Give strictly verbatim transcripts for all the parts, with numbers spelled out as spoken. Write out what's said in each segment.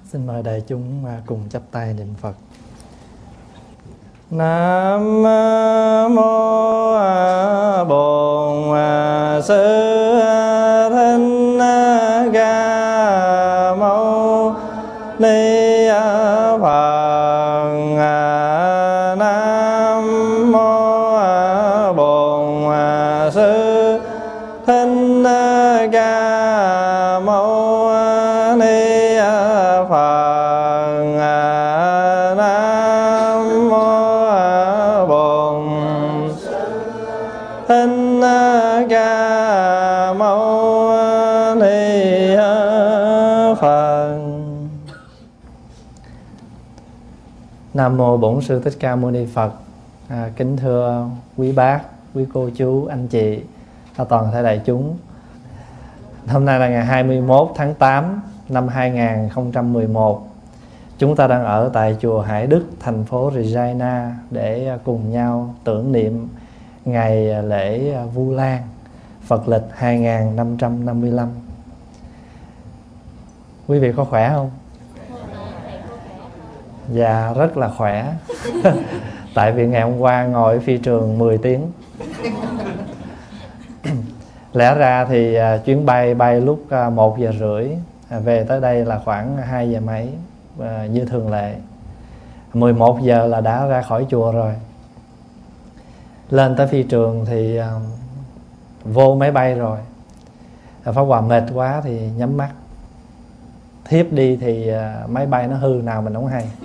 Xin mời đại chúng cùng chắp tay niệm Phật. Nam mô Bổn Sư Thích Ca Mâu Ni Phật. Nam mô Bổn Sư Thích Ca Mâu Ni Phật. Nam mô Bổn Thích Ca Mâu Ni Phật. Nam mô Bổn Sư Thích Ca Mâu Ni Phật. À, kính thưa quý bác, quý cô chú, anh chị và toàn thể đại chúng. Hôm nay là ngày hai mươi mốt tháng tám năm hai nghìn không trăm mười một. Chúng ta đang ở tại chùa Hải Đức, thành phố Regina để cùng nhau tưởng niệm ngày lễ Vu Lan Phật lịch hai nghìn năm trăm năm mươi lăm. Quý vị có khỏe không? Dạ, rất là khỏe. Tại vì ngày hôm qua ngồi ở phi trường mười tiếng. Lẽ ra thì chuyến bay bay lúc một giờ rưỡi, về tới đây là khoảng hai giờ mấy, như thường lệ. mười một giờ là đã ra khỏi chùa rồi. Lên tới phi trường thì vô máy bay rồi. Pháp Hòa mệt quá thì nhắm mắt. Thiếp đi thì máy bay nó hư nào mình không hay.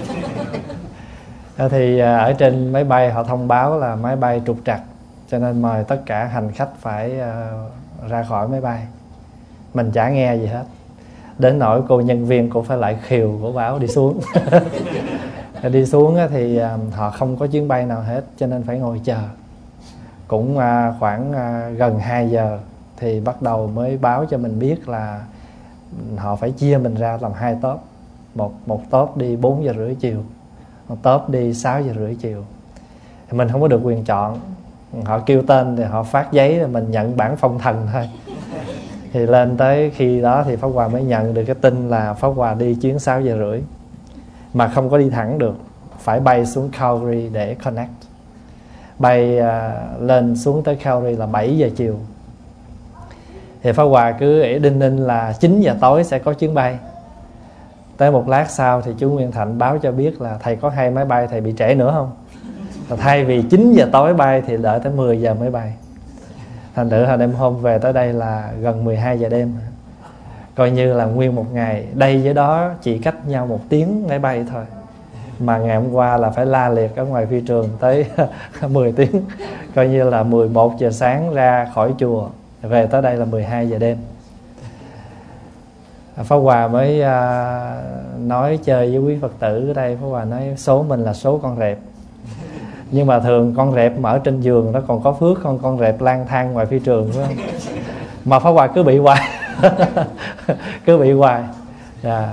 Thì ở trên máy bay họ thông báo là máy bay trục trặc, cho nên mời tất cả hành khách phải ra khỏi máy bay. Mình chả nghe gì hết. Đến nỗi cô nhân viên cô phải lại khều cổ báo đi xuống. Đi xuống thì họ không có chuyến bay nào hết, cho nên phải ngồi chờ. Cũng khoảng gần hai giờ thì bắt đầu mới báo cho mình biết là họ phải chia mình ra làm hai tốp. Một, một tốp đi bốn giờ rưỡi chiều, một tốp đi sáu giờ rưỡi chiều. Thì mình không có được quyền chọn. Họ kêu tên thì họ phát giấy rồi mình nhận bản phong thần thôi. Thì lên tới khi đó thì Pháp Hòa mới nhận được cái tin là Pháp Hòa đi chuyến sáu giờ rưỡi. Mà không có đi thẳng được, phải bay xuống Calgary để connect. Bay uh, lên xuống tới Calgary là bảy giờ chiều. Thì Pháp Hòa cứ ỷ đinh ninh là chín giờ tối sẽ có chuyến bay. Tới một lát sau thì chú Nguyên Thạnh báo cho biết là thầy có hai máy bay, thầy bị trễ nữa không? Và thay vì chín giờ tối bay thì đợi tới mười giờ mới bay. Thành thử là đêm hôm về tới đây là gần mười hai giờ đêm. Coi như là nguyên một ngày. Đây với đó chỉ cách nhau một tiếng máy bay thôi. Mà ngày hôm qua là phải la liệt ở ngoài phi trường tới mười tiếng. Coi như là mười một giờ sáng ra khỏi chùa, về tới đây là mười hai giờ đêm. Pháp Hòa mới uh, nói chơi với quý Phật tử ở đây. Pháp Hòa nói số mình là số con rệp. Nhưng mà thường con rệp mà ở trên giường nó còn có phước hơn con rệp lang thang ngoài phi trường, phải không? Mà Pháp Hòa cứ bị hoài. Cứ bị hoài. Yeah.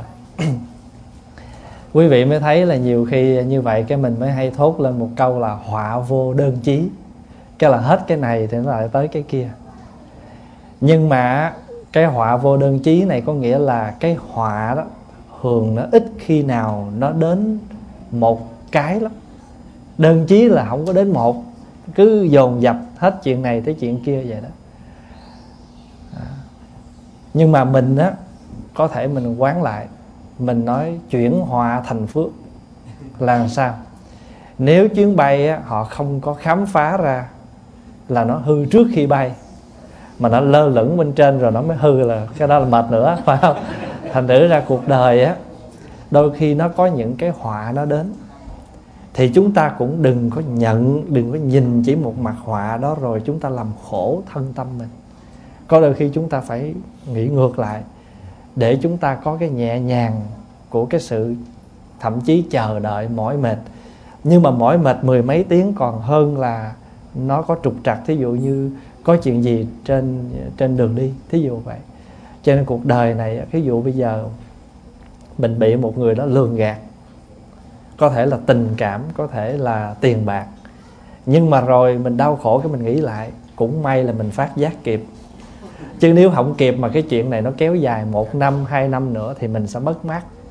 Quý vị mới thấy là nhiều khi như vậy cái mình mới hay thốt lên một câu là họa vô đơn chí. Cái là hết cái này thì nó lại tới cái kia. Nhưng mà cái họa vô đơn chí này có nghĩa là cái họa đó thường nó ít khi nào nó đến một cái lắm. Đơn chí là không có đến một, cứ dồn dập hết chuyện này tới chuyện kia vậy đó. À. Nhưng mà mình á, có thể mình quán lại, mình nói chuyển họa thành phước là làm sao? Nếu chuyến bay á, họ không có khám phá ra là nó hư trước khi bay, mà nó lơ lửng bên trên rồi nó mới hư, là cái đó là mệt nữa, phải không? Thành thử ra cuộc đời á, đôi khi nó có những cái họa nó đến, thì chúng ta cũng đừng có nhận, đừng có nhìn chỉ một mặt họa đó rồi chúng ta làm khổ thân tâm mình. Có đôi khi chúng ta phải nghĩ ngược lại, để chúng ta có cái nhẹ nhàng của cái sự thậm chí chờ đợi mỏi mệt. Nhưng mà mỏi mệt mười mấy tiếng còn hơn là nó có trục trặc, thí dụ như có chuyện gì trên, trên đường đi, thí dụ vậy. Cho nên cuộc đời này, ví dụ bây giờ mình bị một người đó lường gạt, có thể là tình cảm, có thể là tiền bạc, nhưng mà rồi mình đau khổ cái mình nghĩ lại, cũng may là mình phát giác kịp. Chứ nếu không kịp mà cái chuyện này nó kéo dài một năm, hai năm nữa thì mình sẽ mất mát.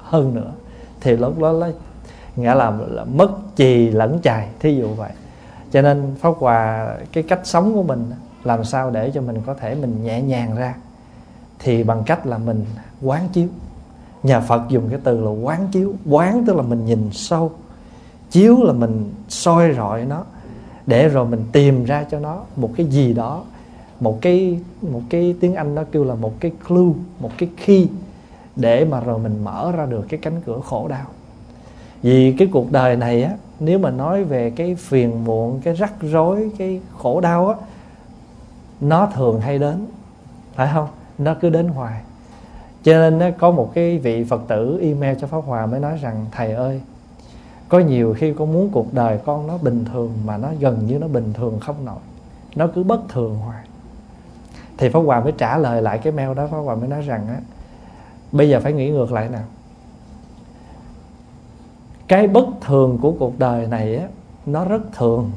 hơn nữa, thì lúc đó nó nghĩa là, là mất chì lẫn chài, thí dụ vậy. Cho nên Pháp Hòa cái cách sống của mình làm sao để cho mình có thể mình nhẹ nhàng ra, thì bằng cách là mình quán chiếu. Nhà Phật dùng cái từ là quán chiếu. Quán tức là mình nhìn sâu, chiếu là mình soi rọi nó, để rồi mình tìm ra cho nó một cái gì đó, một cái một cái tiếng Anh nó kêu là một cái clue, một cái key, để mà rồi mình mở ra được cái cánh cửa khổ đau. Vì cái cuộc đời này á, nếu mà nói về cái phiền muộn, cái rắc rối, cái khổ đau á, nó thường hay đến, phải không? Nó cứ đến hoài. Cho nên á, có một cái vị Phật tử email cho Pháp Hòa mới nói rằng: thầy ơi, có nhiều khi con muốn cuộc đời con nó bình thường, mà nó gần như nó bình thường không nổi, nó cứ bất thường hoài. Thì Pháp Hòa mới trả lời lại cái mail đó. Pháp Hòa mới nói rằng á, bây giờ phải nghĩ ngược lại nào. Cái bất thường của cuộc đời này á, nó rất thường.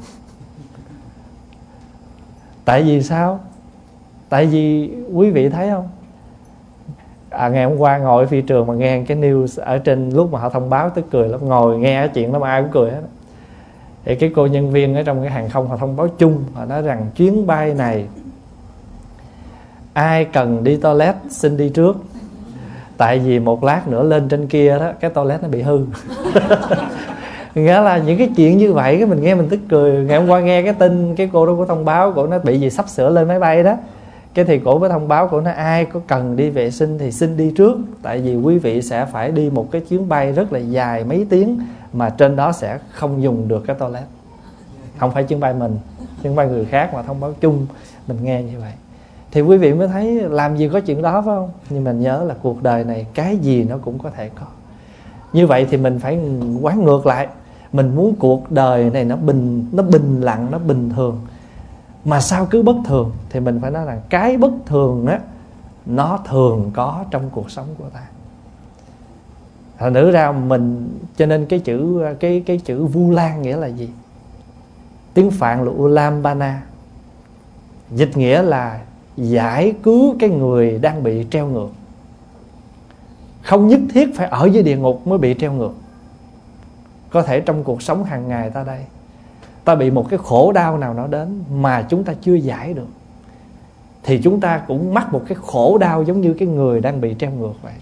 Tại vì sao? Tại vì quý vị thấy không, à, ngày hôm qua ngồi ở phi trường mà nghe cái news ở trên, lúc mà họ thông báo tức cười lắm. Ngồi nghe cái chuyện đó mà ai cũng cười hết. Thì cái cô nhân viên ở trong cái hàng không họ thông báo chung, họ nói rằng chuyến bay này ai cần đi toilet xin đi trước, tại vì một lát nữa lên trên kia đó, cái toilet nó bị hư. Nghĩa là những cái chuyện như vậy, cái mình nghe mình tức cười. Ngày hôm qua nghe cái tin cái cô đó có thông báo, cổ nó bị gì sắp sửa lên máy bay đó, cái thì cổ mới thông báo, cổ nói ai có cần đi vệ sinh thì xin đi trước, tại vì quý vị sẽ phải đi một cái chuyến bay rất là dài mấy tiếng, mà trên đó sẽ không dùng được cái toilet. Không phải chuyến bay mình, chuyến bay người khác mà thông báo chung. Mình nghe như vậy thì quý vị mới thấy làm gì có chuyện đó, phải không? Nhưng mình nhớ là cuộc đời này cái gì nó cũng có thể có. Như vậy thì mình phải quán ngược lại. Mình muốn cuộc đời này nó bình, nó bình lặng, nó bình thường, mà sao cứ bất thường, thì mình phải nói là cái bất thường á, nó thường có trong cuộc sống của ta. Thành nữ ra mình, cho nên cái chữ cái cái chữ Vu Lan nghĩa là gì? Tiếng Phạn là Ulambana, dịch nghĩa là giải cứu cái người đang bị treo ngược. Không nhất thiết phải ở dưới địa ngục mới bị treo ngược. Có thể trong cuộc sống hàng ngày ta đây, ta bị một cái khổ đau nào nó đến mà chúng ta chưa giải được, thì chúng ta cũng mắc một cái khổ đau giống như cái người đang bị treo ngược vậy.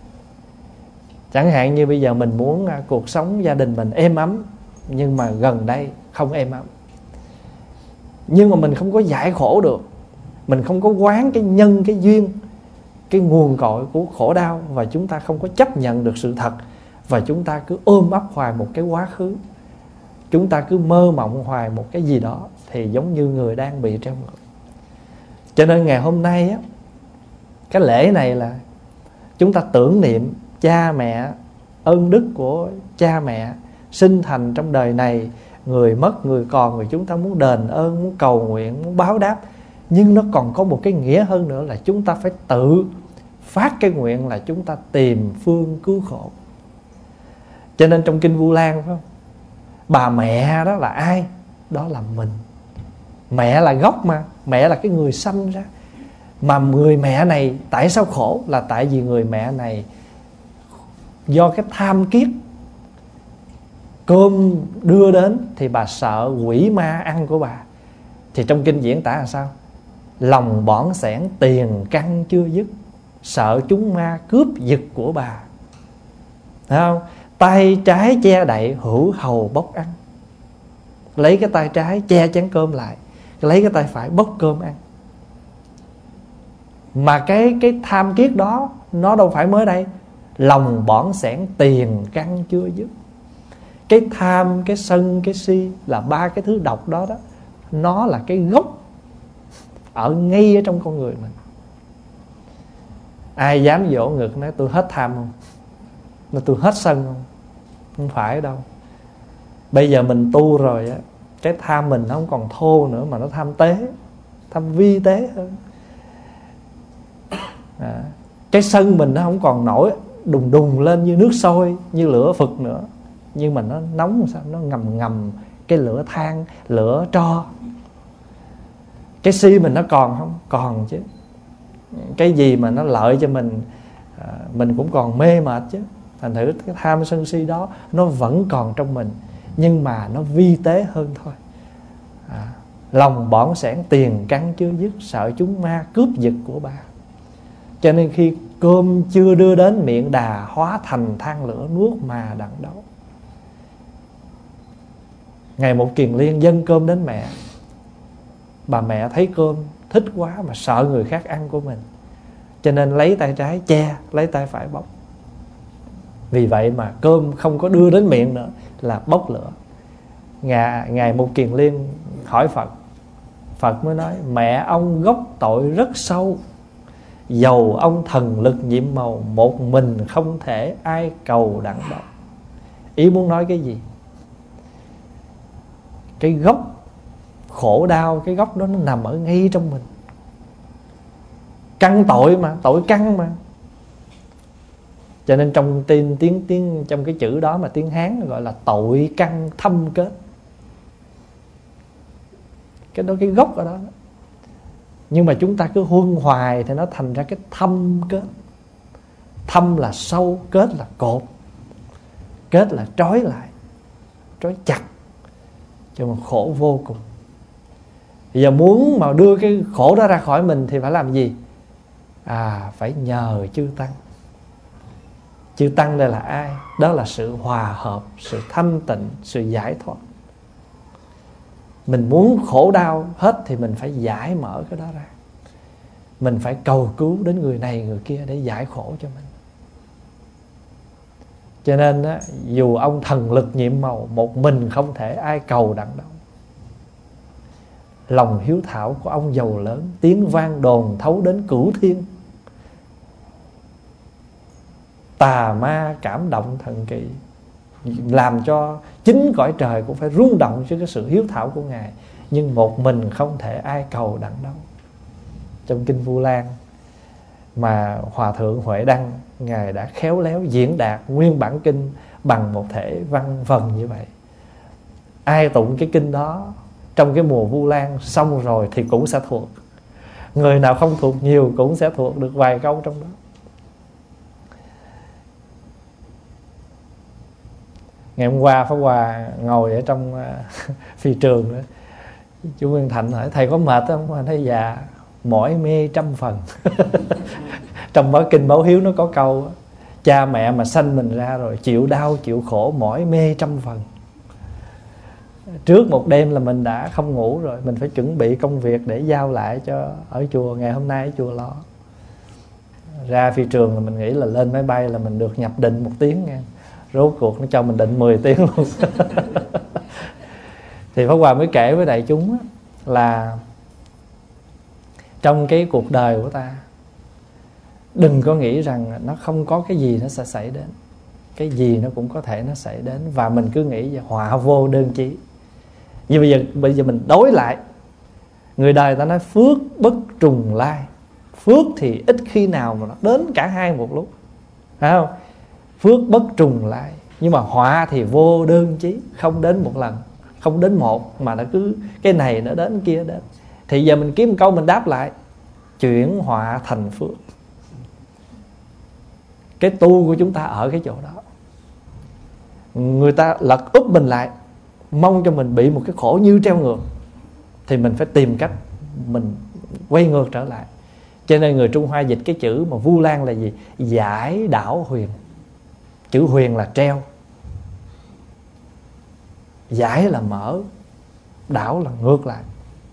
Chẳng hạn như bây giờ mình muốn cuộc sống gia đình mình êm ấm, nhưng mà gần đây không êm ấm. Nhưng mà mình không có giải khổ được, mình không có quán cái nhân, cái duyên, cái nguồn cội của khổ đau, và chúng ta không có chấp nhận được sự thật, và chúng ta cứ ôm ấp hoài một cái quá khứ, chúng ta cứ mơ mộng hoài một cái gì đó, thì giống như người đang bị treo ngược. Cho nên ngày hôm nay á, cái lễ này là chúng ta tưởng niệm cha mẹ, ơn đức của cha mẹ sinh thành trong đời này. Người mất, người còn, người chúng ta muốn đền ơn, muốn cầu nguyện, muốn báo đáp. Nhưng nó còn có một cái nghĩa hơn nữa là chúng ta phải tự phát cái nguyện là chúng ta tìm phương cứu khổ. Cho nên trong Kinh Vu Lan, phải không? Bà mẹ đó là ai? Đó là mình. Mẹ là gốc mà, mẹ là cái người sanh ra. Mà người mẹ này tại sao khổ? Là tại vì người mẹ này do cái tham kiết, cơm đưa đến thì bà sợ quỷ ma ăn của bà. Thì trong kinh diễn tả là sao? Lòng bỏn sẻn tiền căn chưa dứt, sợ chúng ma cướp giật của bà. Thấy không? Tay trái che đậy, hữu hầu bốc ăn. Lấy cái tay trái che chén cơm lại, lấy cái tay phải bốc cơm ăn. Mà cái, cái tham kiết đó nó đâu phải mới đây. Lòng bỏn sẻn tiền căn chưa dứt. Cái tham, cái sân, cái si là ba cái thứ độc đó đó, nó là cái gốc ở ngay ở trong con người mình. Ai dám vỗ ngực nói tôi hết tham không? Nói tôi hết sân không? Không phải đâu. Bây giờ mình tu rồi á, cái tham mình nó không còn thô nữa, mà nó tham tế, tham vi tế hơn. À, cái sân mình nó không còn nổi đùng đùng lên như nước sôi, như lửa Phật nữa, nhưng mà nó nóng sao? Nó ngầm ngầm cái lửa than, lửa tro. Cái si mình nó còn không? Còn chứ. Cái gì mà nó lợi cho mình, à, mình cũng còn mê mệt chứ. Thành thử cái tham sân si đó nó vẫn còn trong mình, nhưng mà nó vi tế hơn thôi. à, Lòng bỏng sẻn tiền căn chưa dứt, sợ chúng ma cướp giật của bà. Cho nên khi cơm chưa đưa đến miệng đà, hóa thành than lửa nuốt mà đặng đấu. Ngày Một Kiền Liên dâng cơm đến mẹ. Bà mẹ thấy cơm thích quá mà sợ người khác ăn của mình, cho nên lấy tay trái che, lấy tay phải bốc. Vì vậy mà cơm không có đưa đến miệng nữa là bốc lửa. Ngài, Ngài Một Kiền Liên hỏi Phật. Phật mới nói: mẹ ông gốc tội rất sâu, dầu ông thần lực nhiệm màu, một mình không thể ai cầu đặng đâu. Ý muốn nói cái gì? Cái gốc khổ đau, cái gốc đó nó nằm ở ngay trong mình. Căn tội mà, tội căn mà. Cho nên trong tiếng tiếng tiếng trong cái chữ đó mà tiếng Hán gọi là tội căn thâm kết. Cái đó, cái gốc ở đó. Nhưng mà chúng ta cứ huân hoài thì nó thành ra cái thâm kết. Thâm là sâu, kết là cột, kết là trói lại, trói chặt, cho mà khổ vô cùng. Bây giờ muốn mà đưa cái khổ đó ra khỏi mình thì phải làm gì? À, phải nhờ chư Tăng. Chư Tăng đây là ai? Đó là sự hòa hợp, sự thanh tịnh, sự giải thoát. Mình muốn khổ đau hết thì mình phải giải mở cái đó ra. Mình phải cầu cứu đến người này người kia để giải khổ cho mình. Cho nên á, dù ông thần lực nhiệm màu, một mình không thể ai cầu đặng đâu. Lòng hiếu thảo của ông giàu lớn, tiếng vang đồn thấu đến cửu thiên. Tà ma cảm động thần kỳ, làm cho chính cõi trời cũng phải rung động trước cái sự hiếu thảo của Ngài. Nhưng một mình không thể ai cầu đặng đâu. Trong Kinh Vu Lan mà Hòa Thượng Huệ Đăng, Ngài đã khéo léo diễn đạt nguyên bản kinh bằng một thể văn vần như vậy. Ai tụng cái kinh đó trong cái mùa Vu Lan xong rồi thì cũng sẽ thuộc. Người nào không thuộc nhiều cũng sẽ thuộc được vài câu trong đó. Ngày hôm qua Pháp Hòa ngồi ở trong uh, phi trường đó. Chú Nguyên Thạnh hỏi: thầy có mệt không? Mà thấy già, mỏi mê trăm phần. Trong báo kinh báo hiếu nó có câu: cha mẹ mà sanh mình ra rồi chịu đau chịu khổ, mỏi mê trăm phần. Trước một đêm là mình đã không ngủ rồi, mình phải chuẩn bị công việc để giao lại cho ở chùa. Ngày hôm nay ở chùa lo. Ra phi trường là mình nghĩ là lên máy bay là mình được nhập định một tiếng nha. Rốt cuộc nó cho mình định mười tiếng luôn. Thì Pháp Hòa mới kể với đại chúng là trong cái cuộc đời của ta, đừng có nghĩ rằng nó không có cái gì nó sẽ xảy đến. Cái gì nó cũng có thể nó xảy đến. Và mình cứ nghĩ là họa vô đơn chí. Nhưng bây giờ, bây giờ mình đối lại. Người đời ta nói phước bất trùng lai. Phước thì ít khi nào mà nó đến cả hai một lúc, phải không? Phước bất trùng lại. Nhưng mà họa thì vô đơn chí, không đến một lần, không đến một, mà nó cứ cái này nó đến kia đến. Thì giờ mình kiếm một câu mình đáp lại: chuyển họa thành phước. Cái tu của chúng ta ở cái chỗ đó. Người ta lật úp mình lại, mong cho mình bị một cái khổ như treo ngược, thì mình phải tìm cách mình quay ngược trở lại. Cho nên người Trung Hoa dịch cái chữ mà Vu Lan là gì? Giải đảo huyền. Chữ huyền là treo, giải là mở, đảo là ngược lại.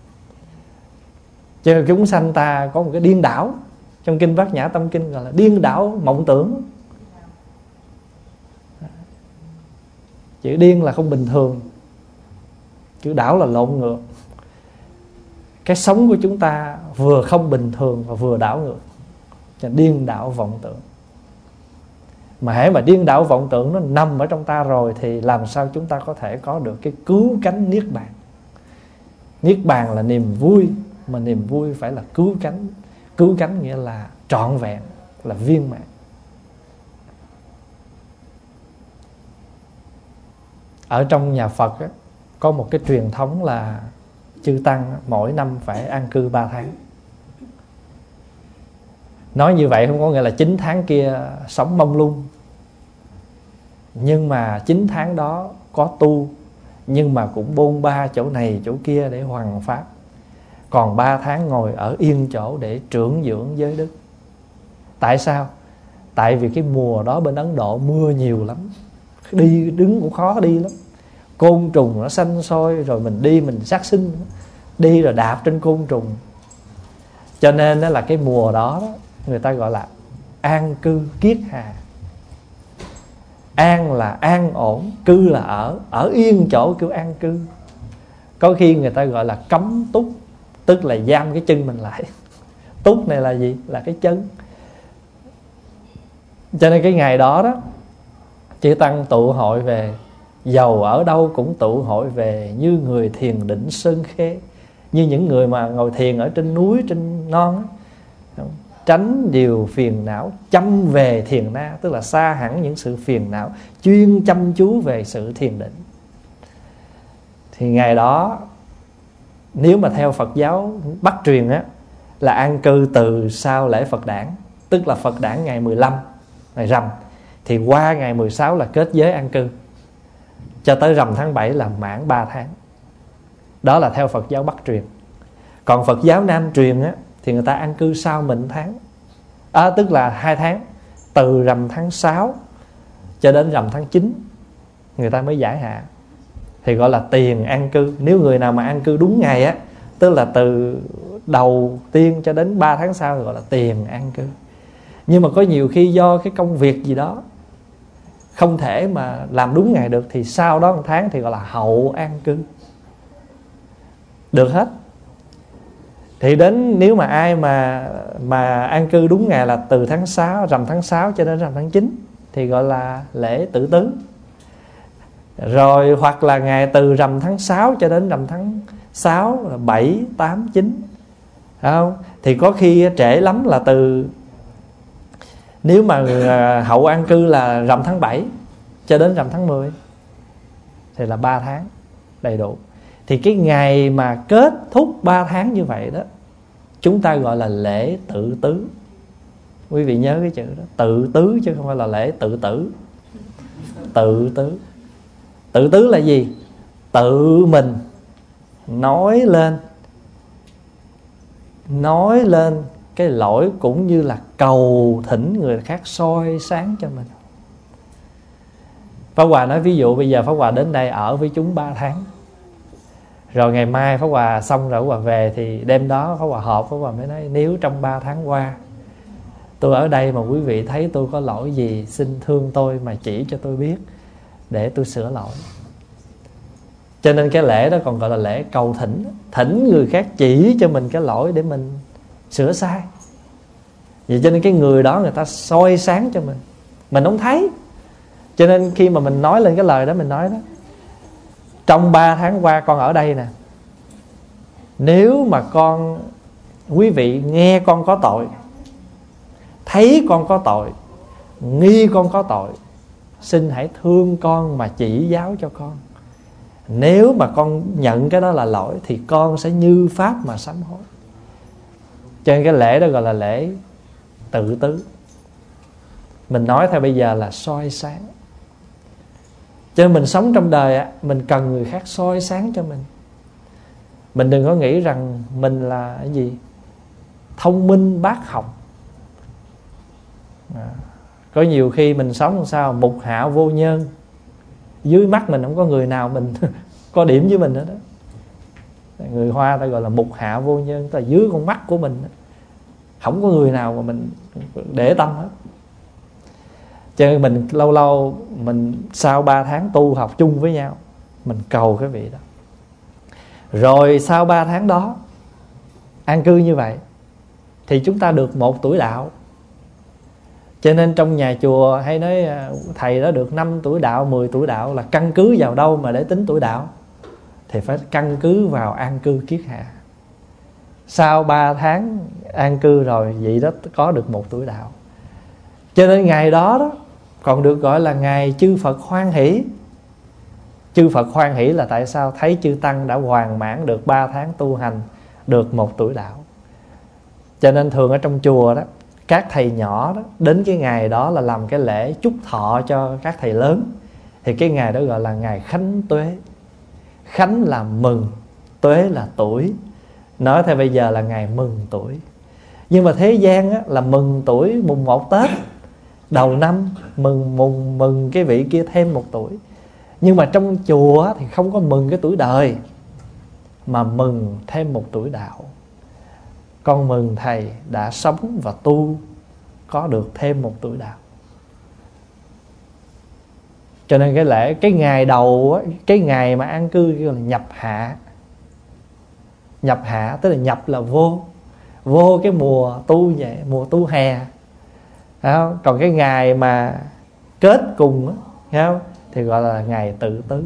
Cho nên chúng sanh ta có một cái điên đảo. Trong Kinh Bát Nhã Tâm Kinh gọi là điên đảo mộng tưởng. Chữ điên là không bình thường, chữ đảo là lộn ngược. Cái sống của chúng ta vừa không bình thường và vừa đảo ngược, là điên đảo vọng tưởng. Mà hễ mà điên đảo vọng tưởng nó nằm ở trong ta rồi, thì làm sao chúng ta có thể có được cái cứu cánh niết bàn. Niết bàn là niềm vui, mà niềm vui phải là cứu cánh. Cứu cánh nghĩa là trọn vẹn, là viên mãn. Ở trong nhà Phật á, có một cái truyền thống là chư Tăng mỗi năm phải an cư ba tháng. Nói như vậy không có nghĩa là chín tháng kia sống mông lung, Nhưng mà chín tháng đó có tu, nhưng mà cũng bôn ba chỗ này chỗ kia để hoằng pháp. Còn ba tháng ngồi ở yên chỗ để trưởng dưỡng giới đức. Tại sao? Tại vì cái mùa đó bên Ấn Độ mưa nhiều lắm, đi đứng cũng khó đi lắm. Côn trùng nó xanh sôi, rồi mình đi mình sát sinh, đi rồi đạp trên côn trùng. Cho nên đó là cái mùa đó, đó người ta gọi là an cư kiết hà. An là an ổn, cư là ở, ở yên chỗ kêu an cư. Có khi người ta gọi là cấm túc, tức là giam cái chân mình lại. Túc này là gì? Là cái chân. Cho nên cái ngày đó đó, chư tăng tụ hội về, dầu ở đâu cũng tụ hội về, như người thiền định sơn khê. Như những người mà ngồi thiền ở trên núi, trên non đó, tránh điều phiền não, chăm về thiền na, tức là xa hẳn những sự phiền não, chuyên chăm chú về sự thiền định. Thì ngày đó, nếu mà theo Phật giáo Bắc truyền á, là an cư từ sau lễ Phật đản, tức là Phật đản ngày mười lăm, ngày rằm, thì qua ngày mười sáu là kết giới an cư, cho tới rằm tháng bảy là mãn ba tháng. Đó là theo Phật giáo Bắc truyền. Còn Phật giáo Nam truyền á, thì người ta an cư sau mệnh tháng, à, tức là hai tháng, từ rằm tháng sáu cho đến rằm tháng chín người ta mới giải hạ, thì gọi là tiền an cư. Nếu người nào mà an cư đúng ngày á, tức là từ đầu tiên cho đến ba tháng sau thì gọi là tiền an cư. Nhưng mà có nhiều khi do cái công việc gì đó không thể mà làm đúng ngày được, thì sau đó một tháng thì gọi là hậu an cư. Được hết. Thì đến nếu mà ai mà mà an cư đúng ngày là từ tháng sáu, rằm tháng sáu cho đến rằm tháng chín thì gọi là lễ tử tứ. Rồi hoặc là ngày từ rằm tháng sáu cho đến rằm tháng sáu là bảy, tám, chín. Không? Thì có khi trễ lắm là từ, nếu mà hậu an cư là rằm tháng bảy cho đến rằm tháng mười thì là ba tháng đầy đủ. Thì cái ngày mà kết thúc ba tháng như vậy đó, chúng ta gọi là lễ tự tứ. Quý vị nhớ cái chữ đó, tự tứ chứ không phải là lễ tự tử. Tự tứ. Tự tứ là gì? Tự mình nói lên Nói lên cái lỗi, cũng như là cầu thỉnh người khác soi sáng cho mình. Pháp Hòa nói ví dụ bây giờ Pháp Hòa đến đây ở với chúng ba tháng, rồi ngày mai Pháp Hòa xong rồi Pháp Hòa về, thì đêm đó Pháp Hòa họp, Pháp Hòa mới nói nếu trong ba tháng qua tôi ở đây mà quý vị thấy tôi có lỗi gì, xin thương tôi mà chỉ cho tôi biết để tôi sửa lỗi. Cho nên cái lễ đó còn gọi là lễ cầu thỉnh, thỉnh người khác chỉ cho mình cái lỗi để mình sửa sai. Vậy cho nên cái người đó người ta soi sáng cho mình, mình không thấy. Cho nên khi mà mình nói lên cái lời đó, mình nói đó, trong ba tháng qua con ở đây nè, nếu mà con, quý vị nghe con có tội, thấy con có tội, nghi con có tội, xin hãy thương con mà chỉ giáo cho con. Nếu mà con nhận cái đó là lỗi thì con sẽ như pháp mà sám hối. Cho nên cái lễ đó gọi là lễ tự tứ. Mình nói theo bây giờ là soi sáng. Cho nên mình sống trong đời mình cần người khác soi sáng cho mình. Mình đừng có nghĩ rằng mình là cái gì thông minh bác học. à, Có nhiều khi mình sống làm sao mục hạo vô nhân, dưới mắt mình không có người nào mình có điểm với mình nữa đó. Người Hoa ta gọi là mục hạ vô nhân, tức là dưới con mắt của mình đó, không có người nào mà mình để tâm hết. Cho nên mình lâu lâu mình sau ba tháng tu học chung với nhau, mình cầu cái vị đó. Rồi sau ba tháng đó an cư như vậy thì chúng ta được một tuổi đạo. Cho nên trong nhà chùa hay nói thầy đó được năm tuổi đạo, mười tuổi đạo, là căn cứ vào đâu mà để tính tuổi đạo? Thì phải căn cứ vào an cư kiết hạ. Sau ba tháng an cư rồi, vậy đó có được một tuổi đạo. Cho nên ngày đó đó còn được gọi là ngày chư Phật hoan hỷ. Chư Phật hoan hỷ là tại sao? Thấy chư Tăng đã hoàn mãn được ba tháng tu hành, được một tuổi đạo. Cho nên thường ở trong chùa đó, các thầy nhỏ đó đến cái ngày đó là làm cái lễ chúc thọ cho các thầy lớn. thì cái ngày đó gọi là ngày Khánh Tuế. Khánh là mừng, Tuế là tuổi. Nói theo bây giờ là ngày mừng tuổi. Nhưng mà thế gian á, là mừng tuổi mùng một Tết, đầu năm mừng mùng mừng cái vị kia thêm một tuổi. Nhưng mà trong chùa á, thì không có mừng cái tuổi đời, mà mừng thêm một tuổi đạo. Con mừng thầy đã sống và tu, có được thêm một tuổi đạo. Cho nên cái lễ, cái ngày đầu á, cái ngày mà an cư gọi là nhập hạ. Nhập hạ tức là nhập là vô, vô cái mùa tu vậy, mùa tu hè. Không? Còn cái ngày mà kết cùng á, không? Thì gọi là ngày tự tứ.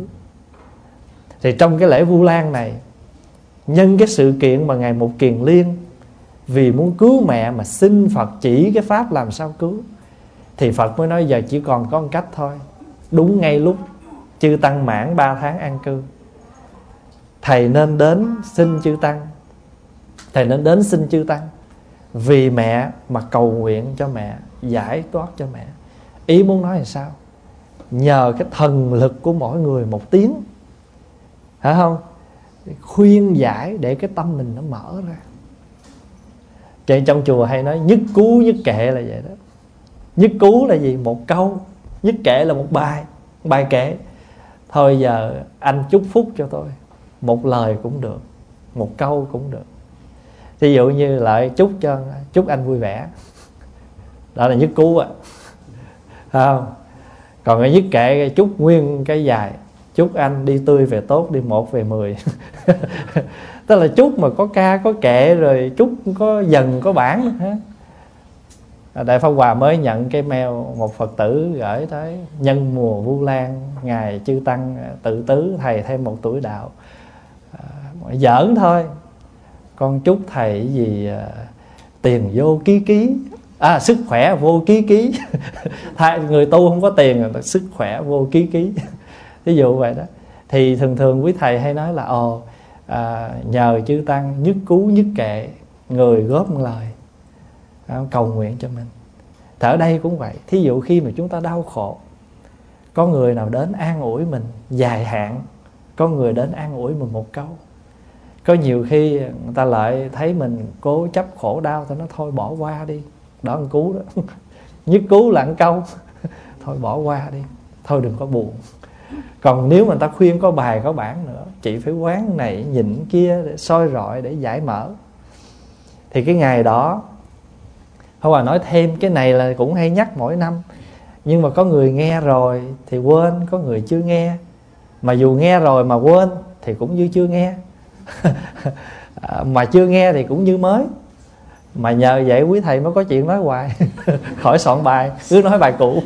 Thì trong cái lễ Vu Lan này, nhân cái sự kiện mà ngày Một Kiền Liên vì muốn cứu mẹ mà xin Phật chỉ cái pháp làm sao cứu, thì Phật mới nói giờ chỉ còn có một cách thôi. Đúng ngay lúc chư tăng mãn ba tháng an cư, thầy nên đến xin chư tăng, thầy nên đến xin chư tăng vì mẹ mà cầu nguyện cho mẹ, giải thoát cho mẹ. Ý muốn nói là sao? Nhờ cái thần lực của mỗi người một tiếng, phải không? Khuyên giải để cái tâm mình nó mở ra. Cho nên trong chùa hay nói nhất cú nhất kệ là vậy đó. Nhất cú là gì? Một câu. Nhất kệ là một bài, bài kệ. Thôi giờ anh chúc phúc cho tôi, một lời cũng được, một câu cũng được. Ví dụ như lại chúc cho chúc anh vui vẻ, đó là nhất cú á, không? Còn cái nhất kệ chúc nguyên cái dài, chúc anh đi tươi về tốt, đi một về mười. Tức là chúc mà có ca có kệ, rồi chúc có dần có bản nữa. Đại Pháp Hòa mới nhận cái mail một Phật tử gửi tới: nhân mùa Vu Lan, ngày chư tăng tự tứ, thầy thêm một tuổi đạo. À, giỡn thôi, con chúc thầy gì à, tiền vô ký ký, à, sức khỏe vô ký ký. Thay, người tu không có tiền, sức khỏe vô ký ký. Ví dụ vậy đó. Thì thường thường quý thầy hay nói là ồ à, nhờ chư tăng nhất cú nhất kệ, người góp một lời cầu nguyện cho mình. Thì ở đây cũng vậy. Thí dụ khi mà chúng ta đau khổ, có người nào đến an ủi mình dài hạn, có người đến an ủi mình một câu. Có nhiều khi người ta lại thấy mình cố chấp khổ đau, thì nó thôi bỏ qua đi. Đó là cứu đó. Nhất cứu là một câu. Thôi bỏ qua đi, thôi đừng có buồn. Còn nếu mà người ta khuyên có bài có bản nữa, chị phải quán này nhịn kia để soi rọi, để giải mở. Thì cái ngày đó Pháp Hòa nói thêm cái này là cũng hay nhắc mỗi năm. Nhưng mà có người nghe rồi thì quên, có người chưa nghe. Mà dù nghe rồi mà quên thì cũng như chưa nghe. Mà chưa nghe thì cũng như mới. Mà nhờ vậy quý thầy mới có chuyện nói hoài. Khỏi soạn bài, cứ nói bài cũ.